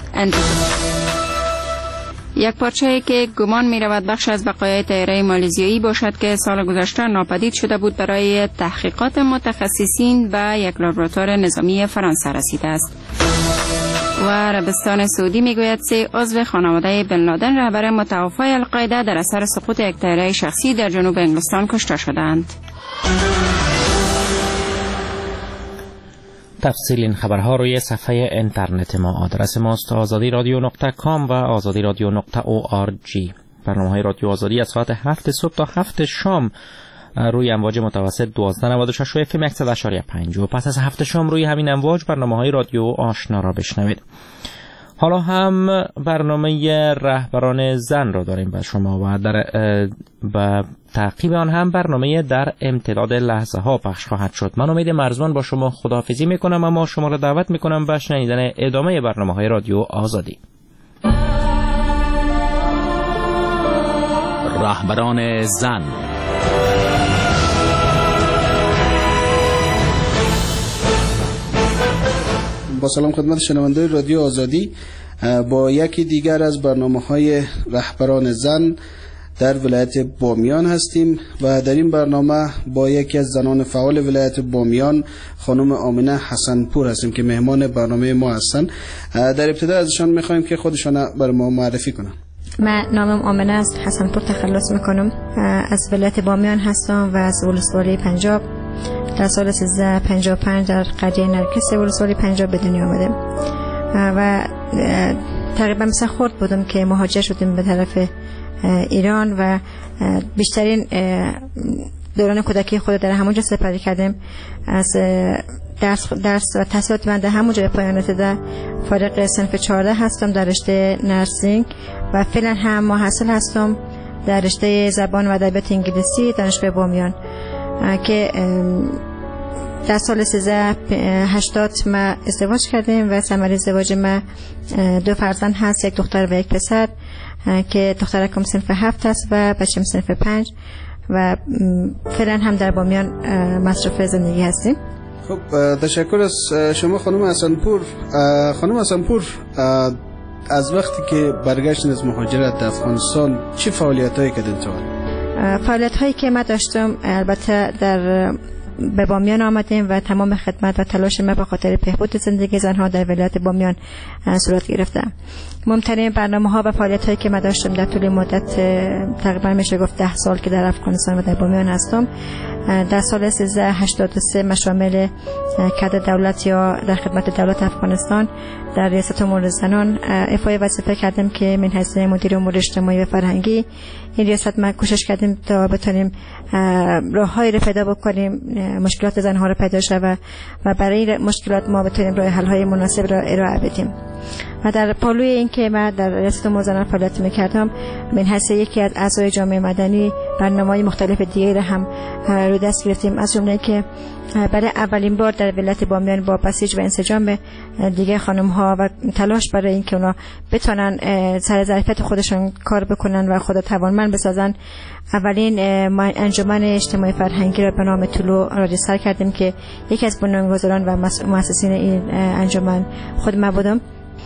یک پارچه‌ای که گمان می رود بخش از بقایای طیاره مالزیایی باشد که سال گذشته ناپدید شده بود، برای تحقیقات متخصصین به یک لابراتوار نظامی فرانسه رسیده است. و عربستان سعودی می گوید سه عضو خانواده بن لادن رهبر متوفای القاعده در اثر سقوط یک طیاره شخصی در جنوب انگلستان کشته شدند. تفصیل این خبرها روی صفحه اینترنت ما. آدرس ماست آزادی رادیو نقطه کام و آزادی رادیو نقطه او آر جی. برنامه های رادیو آزادی از ساعت هفت صبح تا هفت شام روی امواج متوسط دوازده نود و شش و اف ام صد و شش و پنج و پس از هفت شام روی همین امواج برنامه های رادیو آشنا را بشنوید. حالا هم برنامه رهبران زن را داریم بر شما و در به تعقیب آن هم برنامه در امتداد لحظه ها پخش خواهد شد. من امید مرزبان با شما خداحافظی میکنم، اما شما را دعوت میکنم به شنیدن ادامه برنامه های رادیو آزادی. رهبران زن. با سلام خدمت شنوندگان رادیو آزادی، با یکی دیگر از برنامه‌های رهبران زن در ولایت بامیان هستیم و در این برنامه با یکی از زنان فعال ولایت بامیان خانم آمنه حسنپور هستیم که مهمان برنامه ما هستن. در ابتدا ازشان می‌خوایم که خودشان بر ما معرفی کنن. من نامم آمنه است، حسنپور تخلص میکنم، از ولایت بامیان هستم و از ولسوالی پنجاب. در سال سیزده پنجاه و پنج در قریه نرگس ولسوالی پنجاب به دنیا آمدم و تقریبا مثل خورد بودم که مهاجر شدیم به طرف ایران و بیشترین دوران کودکی خود در همونجا سپری کردم. از درس, درس و تحصیلات من در همونجا به پایان رسیده. فارغ صنف چهارده هستم در رشته نرسینگ و فعلا هم محصل هستم در رشته زبان و ادبیات انگلیسی دانشگاه بامیان که در سال سیزده هشتاد ما ازدواج کردیم و ثمره ازدواج ما دو فرزند هست، یک دختر و یک پسر که دخترکم صنف هفت است و بچه‌م صنف پنج و فعلا هم در بامیان مصرف زندگی هستیم. خب تشکر از شما خانم حسنپور. خانم حسنپور، از وقتی که برگشتین از مهاجرت در افغانستان چه فعالیت‌هایی کردین تا؟ فعالیت‌هایی که ما داشتم البته در به بامیان آمدیم و تمام خدمت و تلاش ما به خاطر بهبود زندگی زنها در ولایت بامیان صورت گرفته. مهمترین برنامه‌ها و فعالیت‌هایی که ما داشتم در طول مدت تقریبا میشه گفت ده سال که در افغانستان و در بامیان هستم، در سال سیزده هشتاد و سه مشامل کادر دولت یا در خدمت دولت افغانستان در ریاست امور زنان ایفای وظیفه کردیم که من حیث مدیر امور اجتماعی و فرهنگی این ریاست ما کوشش کردیم تا بتونیم راه‌هایی را پیدا بکنیم مشکلات زنها را پیدا شود و برای مشکلات ما بتونیم راه حل‌های مناسب را ارائه بدیم. و در پالوی این که من در ریاست امور زنان فعالیت می‌کردم، من حیث یکی از اعضای جامعه مدنی برنامه‌های مختلف دیگری را هم رو دست گرفتیم، از جمله که برای اولین بار در ولایت بامیان با بسیج و انسجام دیگه خانم‌ها و تلاش برای اینکه اونا بتونن سر ظرفیت خودشون کار بکنن و خود توانمند بسازن، اولین انجمن اجتماعی فرهنگی را به نام طلوع راجستر کردیم که یکی از بنیانگذاران و مؤسسین این انجمن خود ما بودم.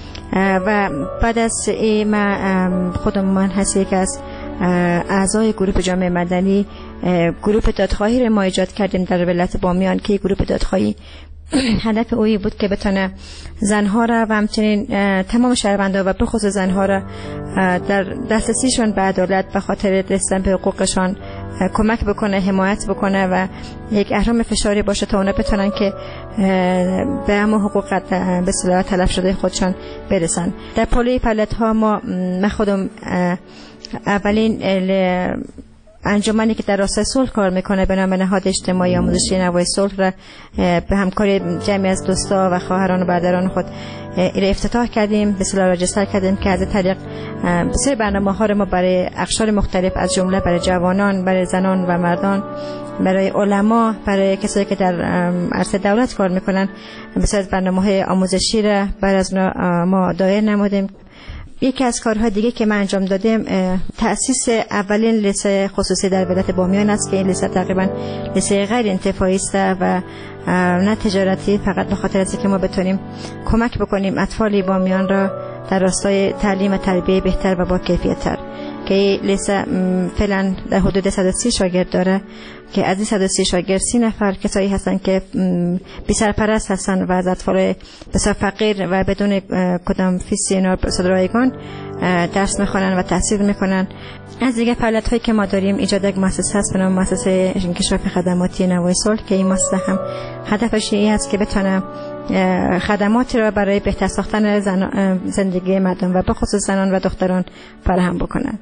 و بعد از این ما خودم من هستی که از اعضای گروه جامعه مدنی گروه دادخواهی را ما ایجاد کردیم در ولایت بامیان که گروه دادخواهی هدف اویی بود که بتونه زنها را و همچنین تمام شهروندان و بخصوص زنها را در دسترسیشون به عدالت به خاطر رسیدن به حقوقشان کمک بکنه، حمایت بکنه و یک اهرم فشاری باشه تا اونا بتونن که به همون حقوق به اصطلاح تلف شده خودشان برسن. در پالوی فعالیت ها ما من خودم اولین انجمنی که در راستای صلح کار میکنه به نام نهاد اجتماعی آموزشی نوای صلح را به همکاری جمعی از دوستا و خواهران و برادران خود را افتتاح کردیم، به اصطلاح راجستر کردیم که از طریق بسیار برنامه‌ها را ما برای اقشار مختلف از جمله برای جوانان، برای زنان و مردان، برای علما، برای کسایی که در عرصه دولت کار میکنن بسیار برنامه‌های آموزشی را برای از ما دایر نمودیم. یکی از کارهای دیگه که من انجام دادم تأسیس اولین لیسه خصوصی در ولایت بامیان است که این لیسه تقریبا لیسه غیر انتفاعی است و نه تجارتی، فقط به خاطر اینکه ما بتونیم کمک بکنیم اطفال بامیان را در راستای تعلیم و تربیت بهتر و با کیفیت تر که لیسه فعلا در حدود صد و سی شاگرد داره که از این صد و سی شاگرد سی نفر کسایی هستن که بی سرپرست هستن و از اطفال بسیار فقیر و بدون کدام فیسی اینا صدرایگان درس میخوانن و تحصیل میکنن. از دیگه فعالیت هایی که ما داریم ایجاد یک مؤسسه هست به نام مؤسسه انکشاف خدماتی نوای صلح که این مؤسسه هم هدفش این است که بتونه خدماتی را برای بهتر ساختن زندگی مردم و به خصوص زنان و دختران فراهم بکنن.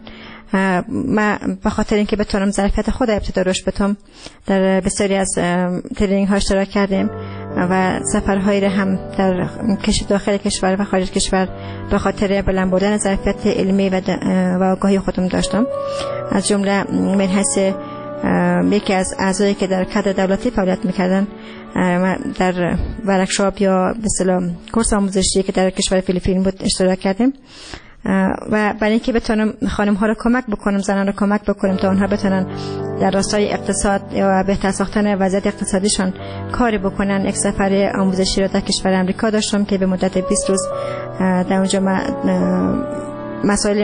ما به خاطر اینکه بتونم ظرفیت خود ابتدا رشد بدم در بسیاری از ترینینگ ها اشتراک کردیم و سفرهایی را هم در داخل کشور و خارج کشور به خاطر بلند بردن ظرفیت علمی و, و آگاهی خودم داشتم. از جمله من حیث یکی از اعضایی که در کادر دولتی فعالیت میکردن در ورکشاپ یا به اصطلاح کورس آموزشی که در کشور فیلیپین بود اشتراک کردیم و برای اینکه بتونم خانم ها رو کمک بکنم، زنان رو کمک بکنم تا اونها بتونن در راستای اقتصاد یا بهتر ساختن وضعیت اقتصادیشان کاری بکنن. یک سفر آموزشی رو در کشور امریکا داشتم که به مدت بیست روز در اونجا مسائل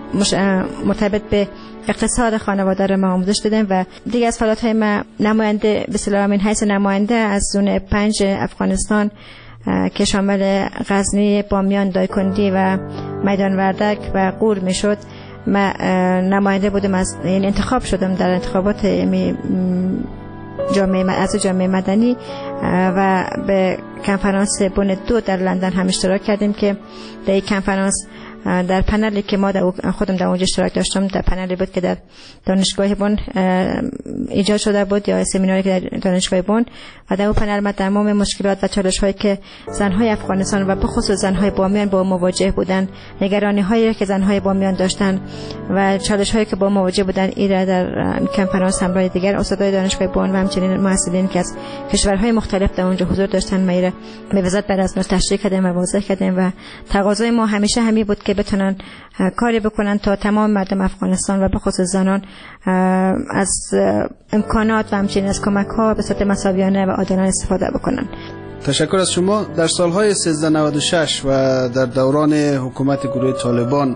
مرتبط به اقتصاد خانواده رو ما آموزش دادیم و دیگه از فعالیت های ما نماینده به اصطلاح من حیث نماینده از زون پنج افغانستان که شامل غزنی، بامیان، دایکندی و میدان وردک و غور میشد، من نماینده بودم، از این انتخاب شدم در انتخابات جامعه از جامعه مدنی و به کنفرانس بن دو در لندن هم اشتراک کردیم که در این کنفرانس در پنلی که ما در خودم در اونجا اشتراک داشتم در پنلی بود که در دانشگاه بن ایجاد شده بود یا سمیناری که در دانشگاه بن و در اون پنل ما تمام مشکلات و چالش‌هایی که زن‌های افغانستان و به خصوص زن‌های بامیان با مواجه بودن، نگرانی‌هایی که زن‌های بامیان داشتن و چالش‌هایی که با مواجه بودن، این را در کنفرانس همراه دیگر استادای دانشگاه بن و همچنین محصلین که از کشورهای مختلف مختلف در اونجا حضور داشتن، ما به وزارت بعد از نو تشریح کردیم و واضح کردیم و تقاضای ما همیشه همین بود که بتونن کاری بکنن تا تمام مردم افغانستان و به خصوص زنان از امکانات و همچنین از کمک ها به صورت مساویانه و عادلانه استفاده بکنن. تشکر از شما. در سالهای سیزده نود و شش و در دوران حکومت گروه طالبان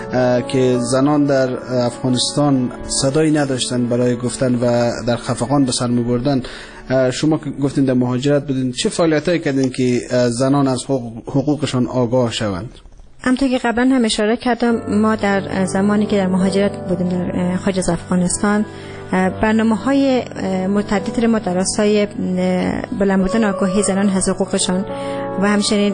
که زنان در افغانستان صدایی نداشتن برای گفتن و در خفقان به سر می‌بردن، شما گفتین در مهاجرت بودین، چه فعالیتایی کردین که زنان از حقوقشان آگاه شوند؟ همونطور که قبلا هم اشاره کردم، ما در زمانی که در مهاجرت بودیم در خارج از افغانستان، برنامه‌های متعددی ما در راستای بلند بودن آگاهی زنان از حقوقشان و همچنین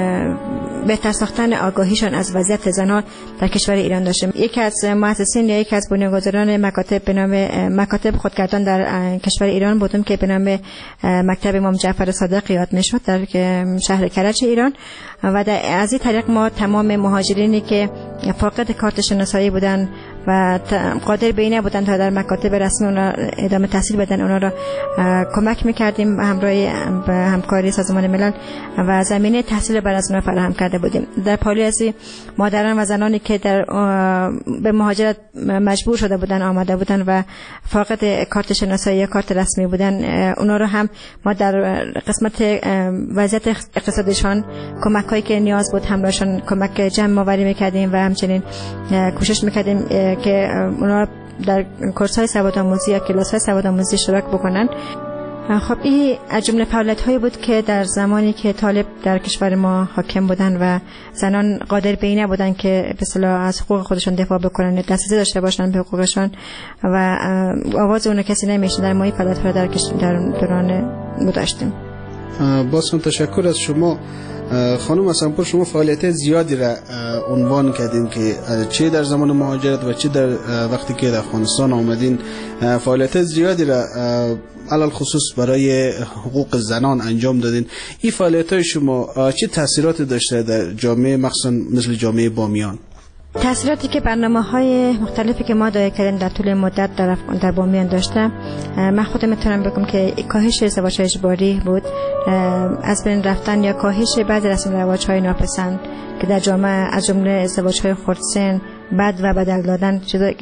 بهتر ساختن آگاهیشان از وضعیت زنان در کشور ایران داشتیم. یکی از مؤسسین یا یکی از بنیانگذاران مکاتب به نام مکاتب خودکردان در کشور ایران بودم که به نام مکتب امام جعفر صادق یاد میشد در شهر کرج ایران و از این طریق ما تمام مهاجرینی که فاقد کارت شناسایی بودن و قادر به این بودن تا در مکاتب رسمی اونا ادامه تحصیل بدن، اونا را کمک میکردیم همراه همکاری سازمان ملل و زمینه تحصیل بر از اونا فراهم کرده بودیم. در پالی از مادران و زنانی که در به مهاجرت مجبور شده بودن آمده بودن و فاقد کارت شناسایی یا کارت رسمی بودن، اونا را هم ما در قسمت وضعیت اقتصادیشان کمک هایی که نیاز بود همراهشان کمک جمع آوری میکردیم و همچنین کوشش میکردیم که اونا در کورس های سواد آموزی یا کلاس های سواد آموزی اشتراک بکنن. خب این از جمله فعالیت هایی بود که در زمانی که طالب در کشور ما حاکم بودن و زنان قادر به این نبودن که به اصطلاح از حقوق خودشان دفاع بکنن، دسترسی داشته باشن به حقوقشان و آواز اون کسی نمیشنید، در ما این فعالیت ها در در دوران داشتیم. بازم تشکر از شما. خانم حسن‌پور، شما فعالیت زیادی را عنوان کردین که چه در زمان مهاجرت و چه در وقتی که در افغانستان آمدین فعالیت زیادی را علل خصوص برای حقوق زنان انجام دادین. این فعالیت‌های شما چه تاثیراتی داشته در جامعه، مخصوصا مثل جامعه بامیان؟ تأثیراتی که برنامه‌های مختلفی که ما دایر کردیم در طول مدت در در بامیان داشته، من خودم میتونم بگم که کاهش ازدواج‌های اجباری بود، از بین رفتن یا کاهش بعضی رسم و رواج‌های ناپسند که در جامعه از جمله ازدواج‌های خردسن، بد و بدل دادن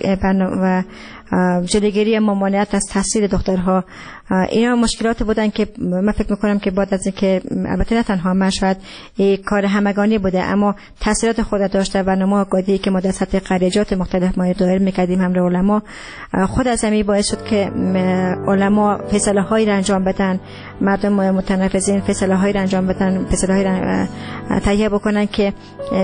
و جلوگیری ممانعت از تحصیل دخترها، اینا مشکلات بودن که من فکر میکنم که بعد از اینکه البته نه تنها من شاید این کار همگانی بوده اما تاثیرات خود داشته. برنامه آگاهی که ما در سطح قریجات مختلف ما دایر میکردیم همراه علما، خود از همین باعث شد که علما فیصله هایی را انجام بدن، مردم متنفذین فیصله هایی را انجام بدن، فیصله هایی را تهیه بکنن که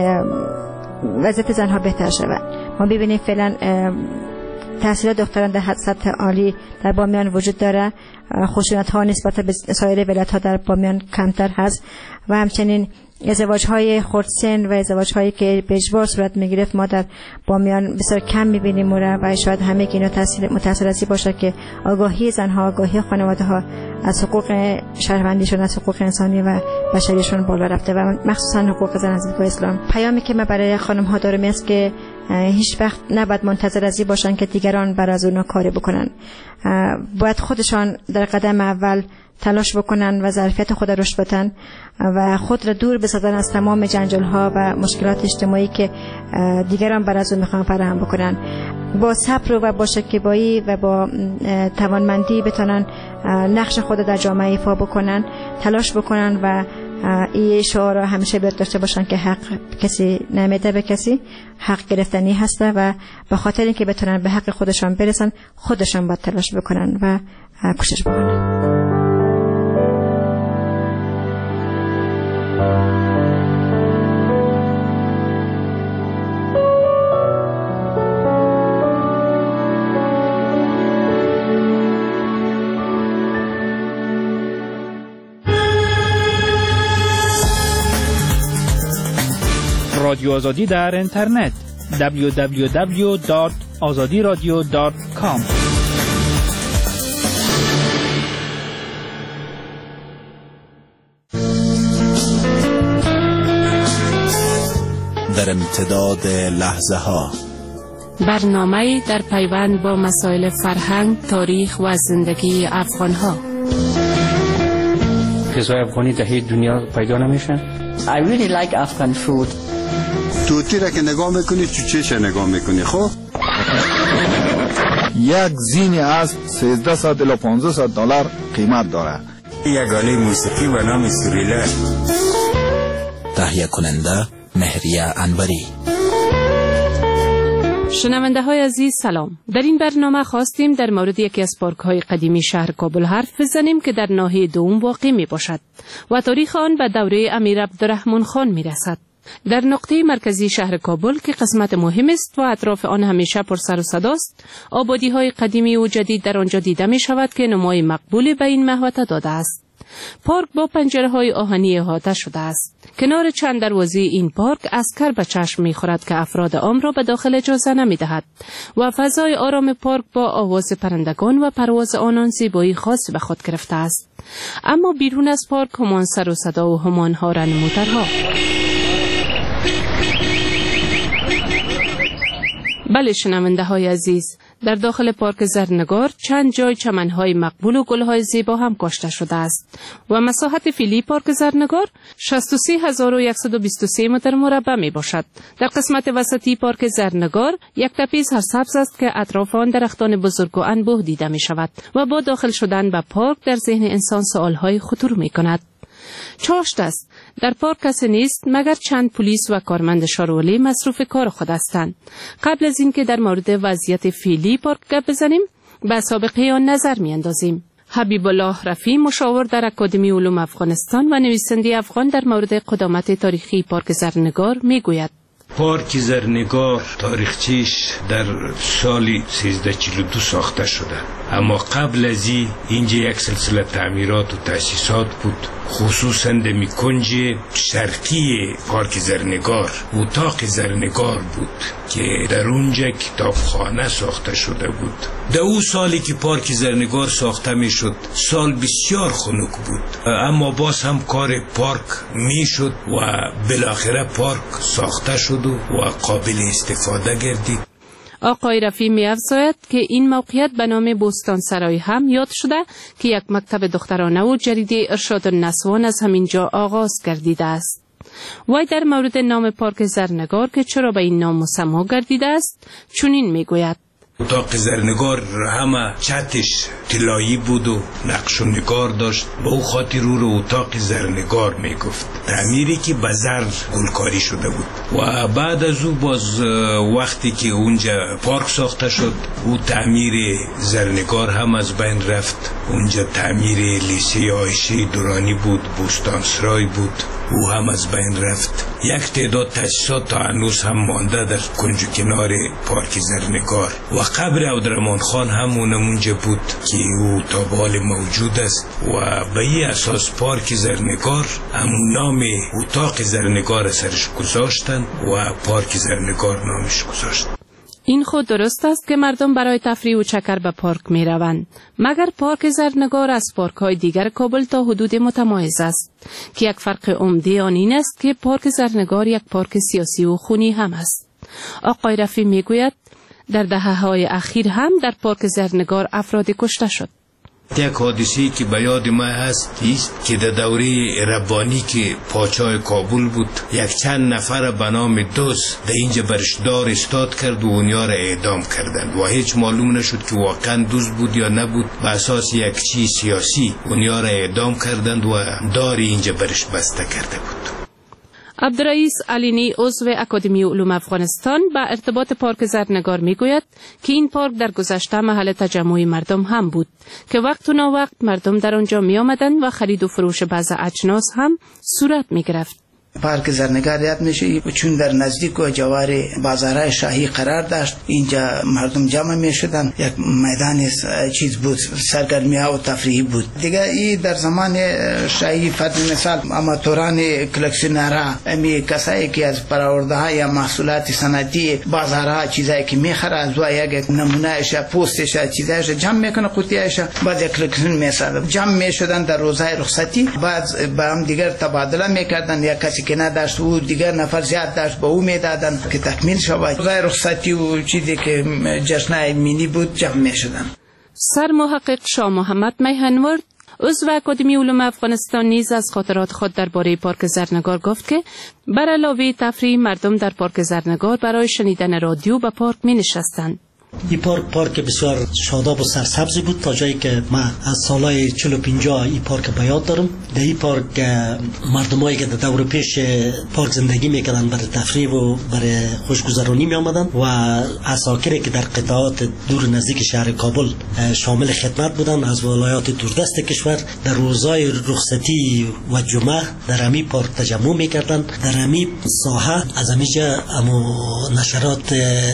وضعیت زنها بهتر شود. ما ببینیم فعلا تحصیلات دختران در سطح عالی در بامیان وجود داره، خشونت ها نسبت به سایر ولایت ها در بامیان کمتر هست و همچنین ازدواج های خردسن و ازدواج هایی که به اجبار صورت میگرفت ما در بامیان بسیار کم میبینیم و شاید همه که اینا تاثیر متأثر از این باشه که آگاهی زنها، آگاهی خانواده ها از حقوق شهروندیشون، از حقوق انسانی و بشریشون بالا رفته و مخصوصا حقوق زن از دیدگاه اسلام. پیامی که من برای خانم ها دارم است که هیچ وقت نباید منتظر از این باشن که دیگران بر از اونا کاری بکنن، باید خودشان در قدم اول تلاش بکنن و ظرفیت خود را رشد بدن و خود را دور بسازن از تمام جنجال ها و مشکلات اجتماعی که دیگران بر از اون میخوان فراهم بکنن. با صبر و با شکیبایی و با توانمندی بتونن نقش خود در جامعه ایفا بکنن، تلاش بکنن و این شعار را همیشه باید داشته باشن که حق کسی نمیده به کسی، حق گرفتنی هسته و به خاطر اینکه بتونن به حق خودشان برسن خودشان باید تلاش بکنن و کوشش بکنن. رادیو آزادی در اینترنت دبلیو دبلیو دبلیو دات آزادی رادیو دات کام. در امتداد لحظه ها برنامه در پیوند با مسائل فرهنگ، تاریخ و زندگی افغان ها. غذای افغانی در هیچ دنیا پیدا نمیشه. I really like Afghan food. توتی را که نگاه میکنی چوچهش نگاه میکنی. خب یک زین از سیزده صد الی پانزده صد دلار قیمت داره. یک آله موسیقی به نام سوریله. تهیه کننده مهریه انوری. شنونده های عزیز سلام. در این برنامه خواستیم در مورد یکی از پارک های قدیمی شهر کابل حرف بزنیم که در ناحیه دوم واقع می باشد و تاریخ آن به دوره امیر عبدالرحمن خان می رسد. در نقطه مرکزی شهر کابل که قسمت مهم است و اطراف آن همیشه پر سر و صداست، آبادی های قدیمی و جدید در آنجا دیده می شود که نمای مقبول به این محوطه داده است. پارک با پنجره های آهنی احاطه شده است. کنار چند دروازه این پارک اسکر به چشم می خورد که افراد عام را به داخل اجازه نمی دهد و فضای آرام پارک با آواز پرندگان و پرواز آنان زیبایی خاص به خود گرفته است. اما بیرون از پارک همان سر و صدا و همان هارن موترها. بله شنونده های عزیز، در داخل پارک زرنگار چند جای چمنهای مقبول و گلهای زیبا هم کاشته شده است و مساحت فعلی پارک زرنگار شصت و سه هزار و صد و بیست و سه متر مربع می باشد. در قسمت وسطی پارک زرنگار یک تپه سرسبز است که اطراف آن درختان بزرگ و انبوه دیده می شود و با داخل شدن به پارک در ذهن انسان سوالهای خطور می کند. چاشت است. در پارک کسی نیست مگر چند پلیس و کارمند شارولی مصروف کار خود هستند. قبل از اینکه در مورد وضعیت فعلی پارک گپ بزنیم، به سابقه آن نظر می اندازیم. حبیب الله رفی، مشاور در اکادمی علوم افغانستان و نویسنده افغان در مورد قدامت تاریخی پارک زرنگار می گوید: پارک زرنگار تاریخچه‌اش در سال سیزده چهل و دو ساخته شده، اما قبل از این اینجا یک سلسله تعمیرات و تأسیسات بود. خصوصا در کنج شرقی پارک زرنگار اتاق زرنگار بود که در اونجا کتابخانه ساخته شده بود. در اون سالی که پارک زرنگار ساخته می شد سال بسیار خنک بود، اما باز هم کار پارک می شد و بالاخره پارک ساخته شد و قابل استفاده گردید. آقای رفی می افزاید که این موقعیت به نام بوستان سرای هم یاد شده که یک مکتب دخترانه و جریده ارشاد النسوان از همین جا آغاز گردیده است. وی در مورد نام پارک زرنگار که چرا به این نام مسما گردیده است چنین می گوید: اتاق زرنگار همه چتش طلایی بود و نقش و نگار داشت، با او خاطر او رو اتاق زرنگار می گفت. تعمیری که به زر گلکاری شده بود و بعد از او باز وقتی که اونجا پارک ساخته شد او تعمیر زرنگار هم از بین رفت. اونجا تعمیر لیسه عایشه درانی بود، بوستان سرای بود، او هم از بین رفت. یک تعداد تأسیسات تا هنوز هم مانده در کنج کنار پارک زرنگار و قبر عبدالرحمن خان هم اونجا بود که او تا به حال موجود است و به این اساس پارک زرنگار همون نام اتاق زرنگار سرش گذاشتن و پارک زرنگار نامش گذاشت. این خود درست است که مردم برای تفریح و چکر به پارک می روند، مگر پارک زرنگار از پارک های دیگر کابل تا حدود متمایز است که یک فرق عمده آن این است که پارک زرنگار یک پارک سیاسی و خونی هم است. آقای رفی می گوید در دهه‌های اخیر هم در پارک زرنگار افراد کشته شد. یک حادثه‌ای که به یاد ما هست است که در دوره ربانی که پادشاه کابل بود یک چند نفر به نام دوست در اینجا برش دار استاد کرد و اونیا را اعدام کردند و هیچ معلوم نشد که واقعا دوست بود یا نبود. به اساس یک چیز سیاسی اونیا را اعدام کردند و دار اینجا برش بسته کرده بود. عبدالرئیس علینی عضو اکادمی علوم افغانستان به ارتباط پارک زرنگار می گوید که این پارک در گذشته محل تجمع مردم هم بود که وقت و ناوقت مردم در آنجا می آمدند و خرید و فروش بعض اجناس هم صورت می گرفت. پارک زرنگار یاد میشه چون در نزدیک و جوار بازارهای شاهی قرار داشت. اینجا مردم جمع میشدن، یک میدان چیز بود، سرگرمی ها و تفریحی بود دیگه. این در زمان شاهی فرض مثال اماتوران کلکسیونرها، امی کسایی که از پراورده های محصولات صنعتی بازارها چیزایی که میخره از و یک نمونهش پوستش چیزایش جمع میکنه، قوطیش بعد یک کلکسیون میسازه، جمع میشدن در روزهای رخصتی، بعد با هم دیگر تبادله میکردن. یک کسی که نداشت و دیگر نفر زیاد داشت به او میدادن که تکمیل شود. روزای رخصتی و چیزی که جشنای مینی بود جمع میشدن. سر محقق شاه محمد میهنورد عضو اکادمی علوم افغانستان نیز از خاطرات خود درباره پارک زرنگار گفت که بر علاوه تفریح مردم در پارک زرنگار برای شنیدن رادیو به پارک می نشستند. این پارک پارک بسیار شاداب و سرسبزی بود تا جایی که من از سالهای چهل و پنجاه این پارک به یاد دارم. در این پارک مردمایی که در دور پیش پارک زندگی میکردن برای تفریح و برای خوشگذرانی می آمدن و عساکری که در قطعات دور نزدیک شهر کابل شامل خدمت بودن از ولایات دوردست کشور در روزهای رخصتی و جمعه در همین پارک تجمع میکردن. در همین ساحه از همیشه امو نشرات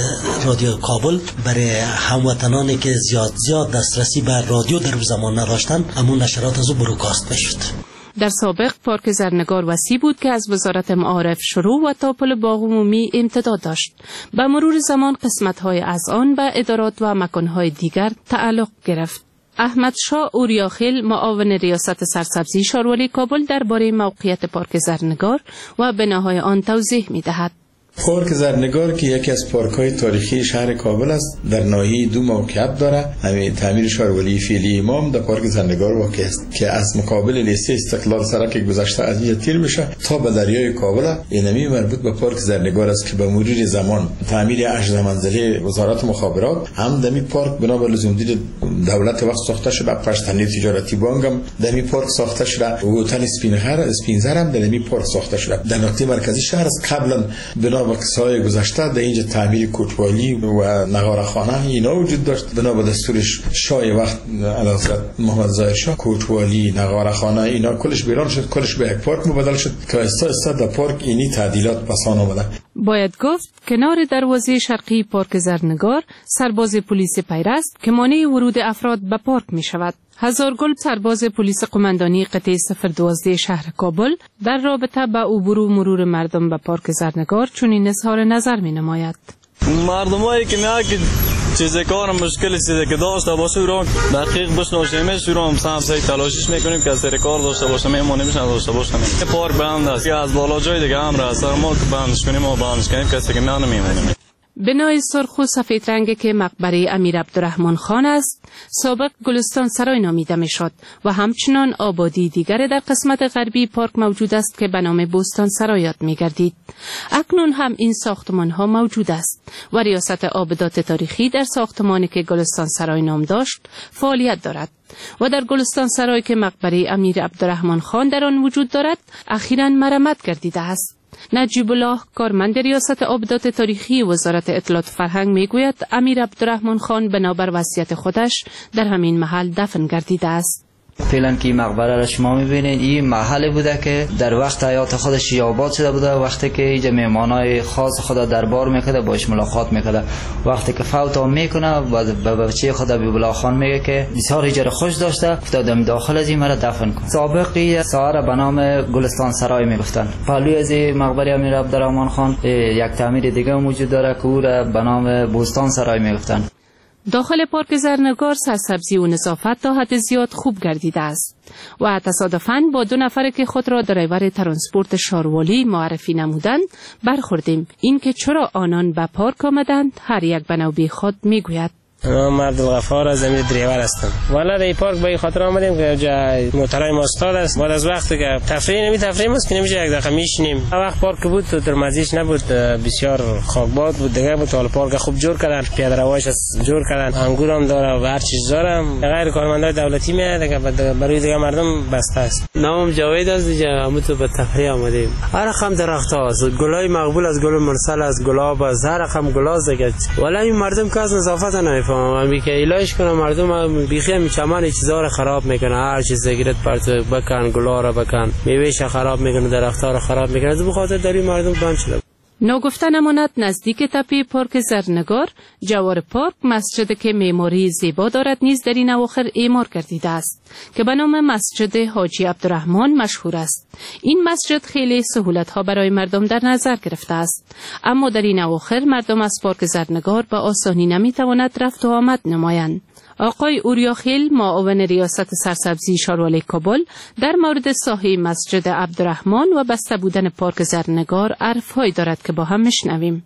رادیو کابل برای هموطنانی که زیاد زیاد دسترسی به رادیو در زمان نداشتن همون نشرات از او بروکاست میشد. در سابق پارک زرنگار وسیع بود که از وزارت معارف شروع و تا پل باغ عمومی امتداد داشت. به مرور زمان قسمت‌های از آن به ادارات و مکان‌های دیگر تعلق گرفت. احمد شاه اوریاخیل معاون ریاست سرسبزی شاروالی کابل درباره موقعیت پارک زرنگار و بناهای آن توضیح می‌دهد. پارک زرنگار که یکی از پارک‌های تاریخی شهر کابل است در ناحیه دو موقعیت داره. همین تعمیر شاروالی فعلی امام در پارک زرنگار واقع است که از مقابل لیسه استقلال سرک گذشته از اینجا تیر میشه تا به دریای کابل. اینمی مربوط به پارک زرنگار است که به مرور زمان تعمیر هجده منزله وزارت مخابرات هم در این پارک بنا به لزوم دید دولت وقت ساخته شده. پشتنی تجارتی بانک هم در این پارک ساخته شده. هتل اسپینهر اسپینزر هم در این پارک ساخته شده. در نقطه مرکزی شهر است. قبلا بنا به سال گذشته در اینجا تعمیر کوتوالی و نقاره‌خانه اینا وجود داشت. بنا به دستور شاه وقت اعلیحضرت محمد ظاهر شاه کوتوالی نقاره‌خانه اینا کلش ویران شد، کلش به یک پارک مبدل شد که استا استا در پارک اینی تعدیلات پسان آمده. باید گفت کنار دروازه شرقی پارک زرنگار سرباز پلیس پیرست که مانع ورود افراد به پارک می شود. هزارگل سرباز پلیس قماندانی قطعه صفر دوازده شهر کابل در رابطه با عبور و مرور مردم به پارک زرنگار چنین اظهار نظر می نماید. مردمایی که میاد که چیزی کار مشکلی چیزی که داشته باشه رو دقیق بشناسیمش رو هم سم سعی تلاشش میکنیم که سر کار داشته باشه میمون نمیشه داشته باشه. پارک بند است که از بالا جای دیگه هم را سر ما که بندش کنیم و بندش کنیم کسی که میانه میمونیم. بنای سرخ و سفید رنگ که مقبره امیر عبدالرحمن خان است سابق گلستان سرای نامیده میشد و همچنان آبادی دیگر در قسمت غربی پارک موجود است که به نام بوستان سرای یاد میگردید. اکنون هم این ساختمان ها موجود است و ریاست آبادات تاریخی در ساختمانی که گلستان سرای نام داشت فعالیت دارد و در گلستان سرای که مقبره امیر عبدالرحمن خان در آن وجود دارد اخیراً مرمت گردیده است. نجیب الله کارمند ریاست آبادات تاریخی وزارت اطلاعات فرهنگ میگوید امیر عبدالرحمن خان بنابر وصیت خودش در همین محل دفن گردیده است. فعلا که مقبره را شما میبینید این محلی بوده که در وقت حیات خودش آباد شده بوده. وقتی که اینجا مهمانای خاص خدا دربار میکرده باش ملاقات میکرده. وقتی که فوت هم میکنه به بچه خدا بیبلا خان میگه که بسیار اینجا خوش داشته افتادم داخل از این مرا دفن کن. سابقی ساعه به نام گلستان سرای میگفتن. پهلوی از مقبره امیر عبدالرحمن خان یک تعمیر دیگه موجود داره که او را به نام بوستان سرای میگفتن. داخل پارک زرنگار سرسبزی و نظافت تا حد زیاد خوب گردیده است و تصادفاً با دو نفر که خود را درایور ترانسپورت شاروالی معرفی نمودند برخوردیم. این که چرا آنان به پارک آمدند هر یک به نوبه خود میگوید. من عبدالغفار از زمین دریور هستم. والا در این پارک به این خاطر آمدیم که جا موترهای ما استاد است. بعد از وقتی که تفریح نمی تفریح است که نمیشه یک دقیقه میشینیم. وقت پارک بود تو در مزیش نبود، بسیار خاکباد بود دیگه بود. حالا پارک خوب جور کردن، پیاده رویش جور کردن، انگور هم داره و هر چیز داره. غیر کارمندای دولتی میاد که برای دیگه مردم بسته است. نامم جاوید است دیگه. همون تو به تفریح آمدیم. هر رقم درخت‌ها است، گلای مقبول از گل مرسل از گلاب از هر رقم گلاز دیگه. والا این مردم که از نظافت نمیفهمن. من که علاج کنم مردم بیخی می چمن چیزا رو خراب میکنه. هر چیز گیرت پرت بکن، گلا رو بکن، میوهش خراب میکنه، درخت‌ها رو خراب میکنه. از بخاطر داری مردم بند شده. ناگفته نماند نزدیک تپه پارک زرنگار جوار پارک مسجد که معماری زیبا دارد نیز در این اواخر اعمار گردیده است که به نام مسجد حاجی عبدالرحمن مشهور است. این مسجد خیلی سهولت‌ها برای مردم در نظر گرفته است، اما در این اواخر مردم از پارک زرنگار به آسانی نمیتواند رفت و آمد نمایند. آقای اوریاخیل معاون ریاست سرسبزی شاروالی کابل در مورد ساحه مسجد عبدالرحمن و بسته بودن پارک زرنگار حرف‌هایی دارد که با هم میشنویم.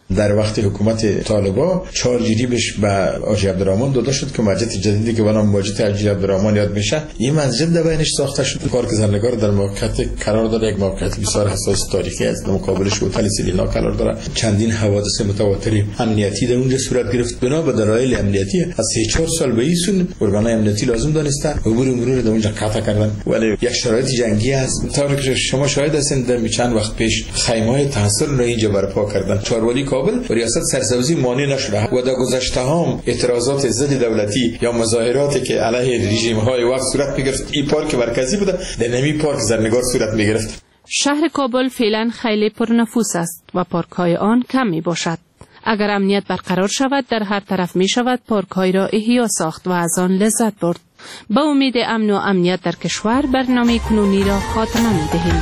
در وقت حکومت طالبا چهار جریبش به آجی عبدالرحمن داده شد که مسجد جدیدی که به نام مسجد آجی عبدالرحمن یاد میشه، این مسجد در بینش ساخته شد. پارک زرنگار در موقعیت قرار داره، یک موقعیت بسیار حساس تاریخی است. در مقابلش هتل سرینا قرار داره. چندین حوادث متواتر امنیتی در اونجا صورت گرفت. بنا به دلایل امنیتی از سه چهار سال به این سون ارگان‌های امنیتی لازم دانستن عبور مرور در اونجا قطع کردن، ولی یک شرایط جنگی است. طوری که شما شاهد هستید در چند وقت پیش خیمه‌های تحصیل رو اینجا برپا کردن. چهاروالی کابل و ریاست سرسبزی مانع نشده و در گذشته هم اعتراضات ضد دولتی یا مظاهراتی که علیه رژیم‌های وقت صورت می‌گرفت این پارک مرکزی بوده، در نمی پارک زرنگار صورت می‌گرفت. شهر کابل فعلا خیلی پرنفوس است و پارک‌های آن کم می‌باشد. اگر امنیت برقرار شود در هر طرف می‌شود پارک‌های را احیا ساخت و از آن لذت برد. با امید امن و امنیت در کشور برنامه کنونی را خاتمه می‌دهیم.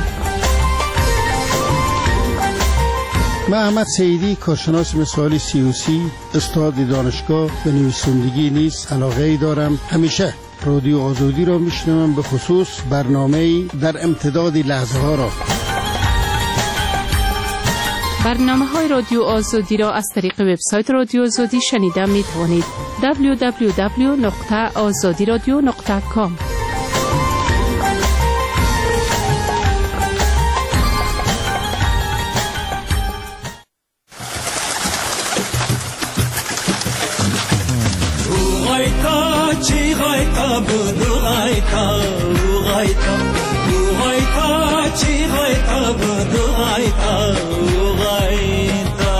من احمد سیدی، کارشناس مثالی سیاسی، استاد دانشگاه و نویسندگی نیز علاقه‌ای دارم. همیشه رادیو آزادی را میشنوم، به خصوص برنامه در امتداد لحظه ها را. برنامه های رادیو آزادی را از طریق وبسایت رادیو آزادی شنیده می توانید. دبلیو دبلیو دبلیو نقطه آزادی رادیو نقطه کام. چی غایتا بود غایتا غایتا غایتا چی غایتا بود غایتا غایتا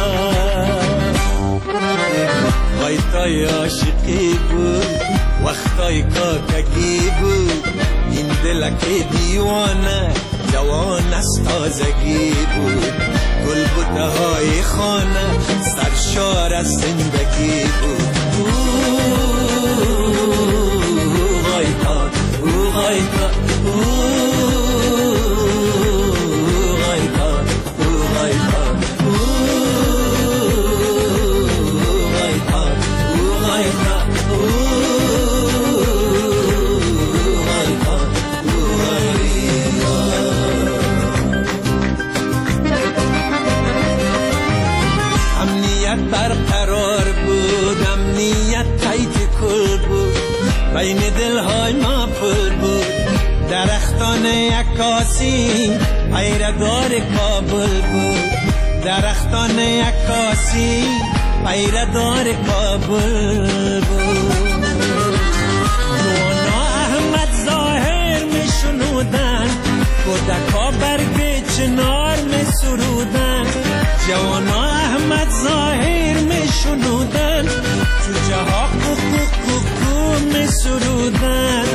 غایتای عاشقی بود وقتای کاککی بود این دلک دیوانه جوان از تازگی بود گل بوته های خانه سرشار از زندگی بود. غایتا غایتا غایتا امنیت برقرار بود، امنیت تایت کل بود، بین دلهای ما پر بود. درختان عکاسی پیرگار کابل بود، درختان عکاسی پیرگار کابل بود. نونا احمد ظاهر می شنودن، کودکا برگ چنار می سرودن. جوانا احمد ظاهر می شنودن، جوجه ها کوکو کوکو می سرودن.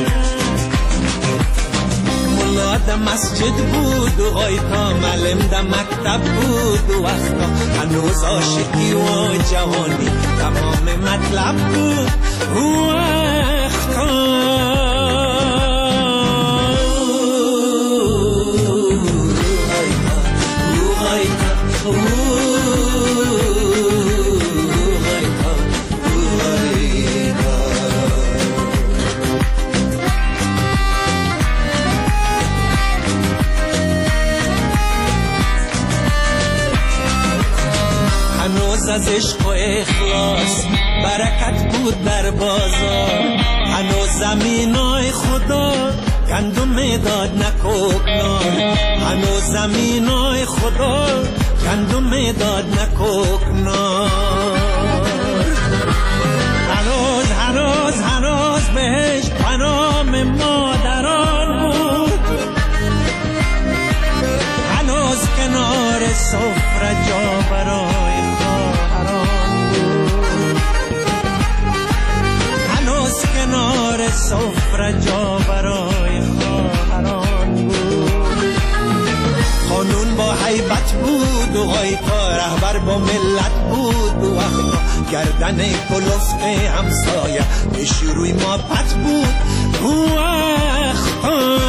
ملا ده مسجد بود و غایتا معلم ده مکتب بود و وقتا هنوز عاشقی و جوانی تمام مطلب بود و وقتا. از عشق و اخلاص برکت بود در بازار. هنوز زمینای خدا گندم داد نکوکنار، هنوز زمینای خدا گندم داد نکوکنار. هنوز هنوز هنوز بهش پنام مادران بود، هنوز کنار سفره جا برای کنار سفره جا برای خواهران بود. قانون با حیبت بود و غایتا رهبر با ملت بود و وقتا گردن کلفت همسایه پیش روی ما پت بود و وقتا.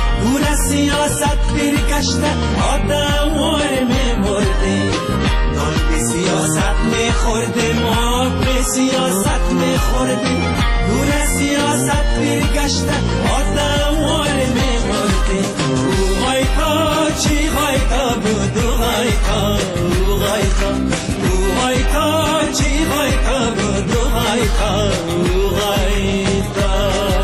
دور از سیاست برگشته آدموار میمرده نان به سیاست میخورده ما به سیاست میخورده دور از سیاست برگشته آدموار میمرده او غایتا چی غایتا بود او غایتا او غایتا او غایتا چی غایتا بود او غایتا او غایتا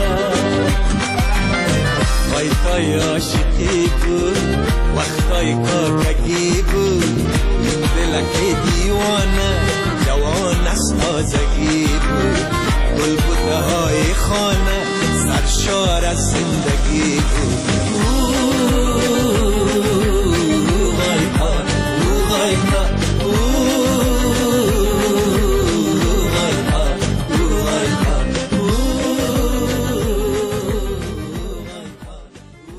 غایتای عاشقی بود وقتای کاکگی بود دلک دیوانه جوان از تازگی بود گل بوته های خانه سرشار از زندگی بود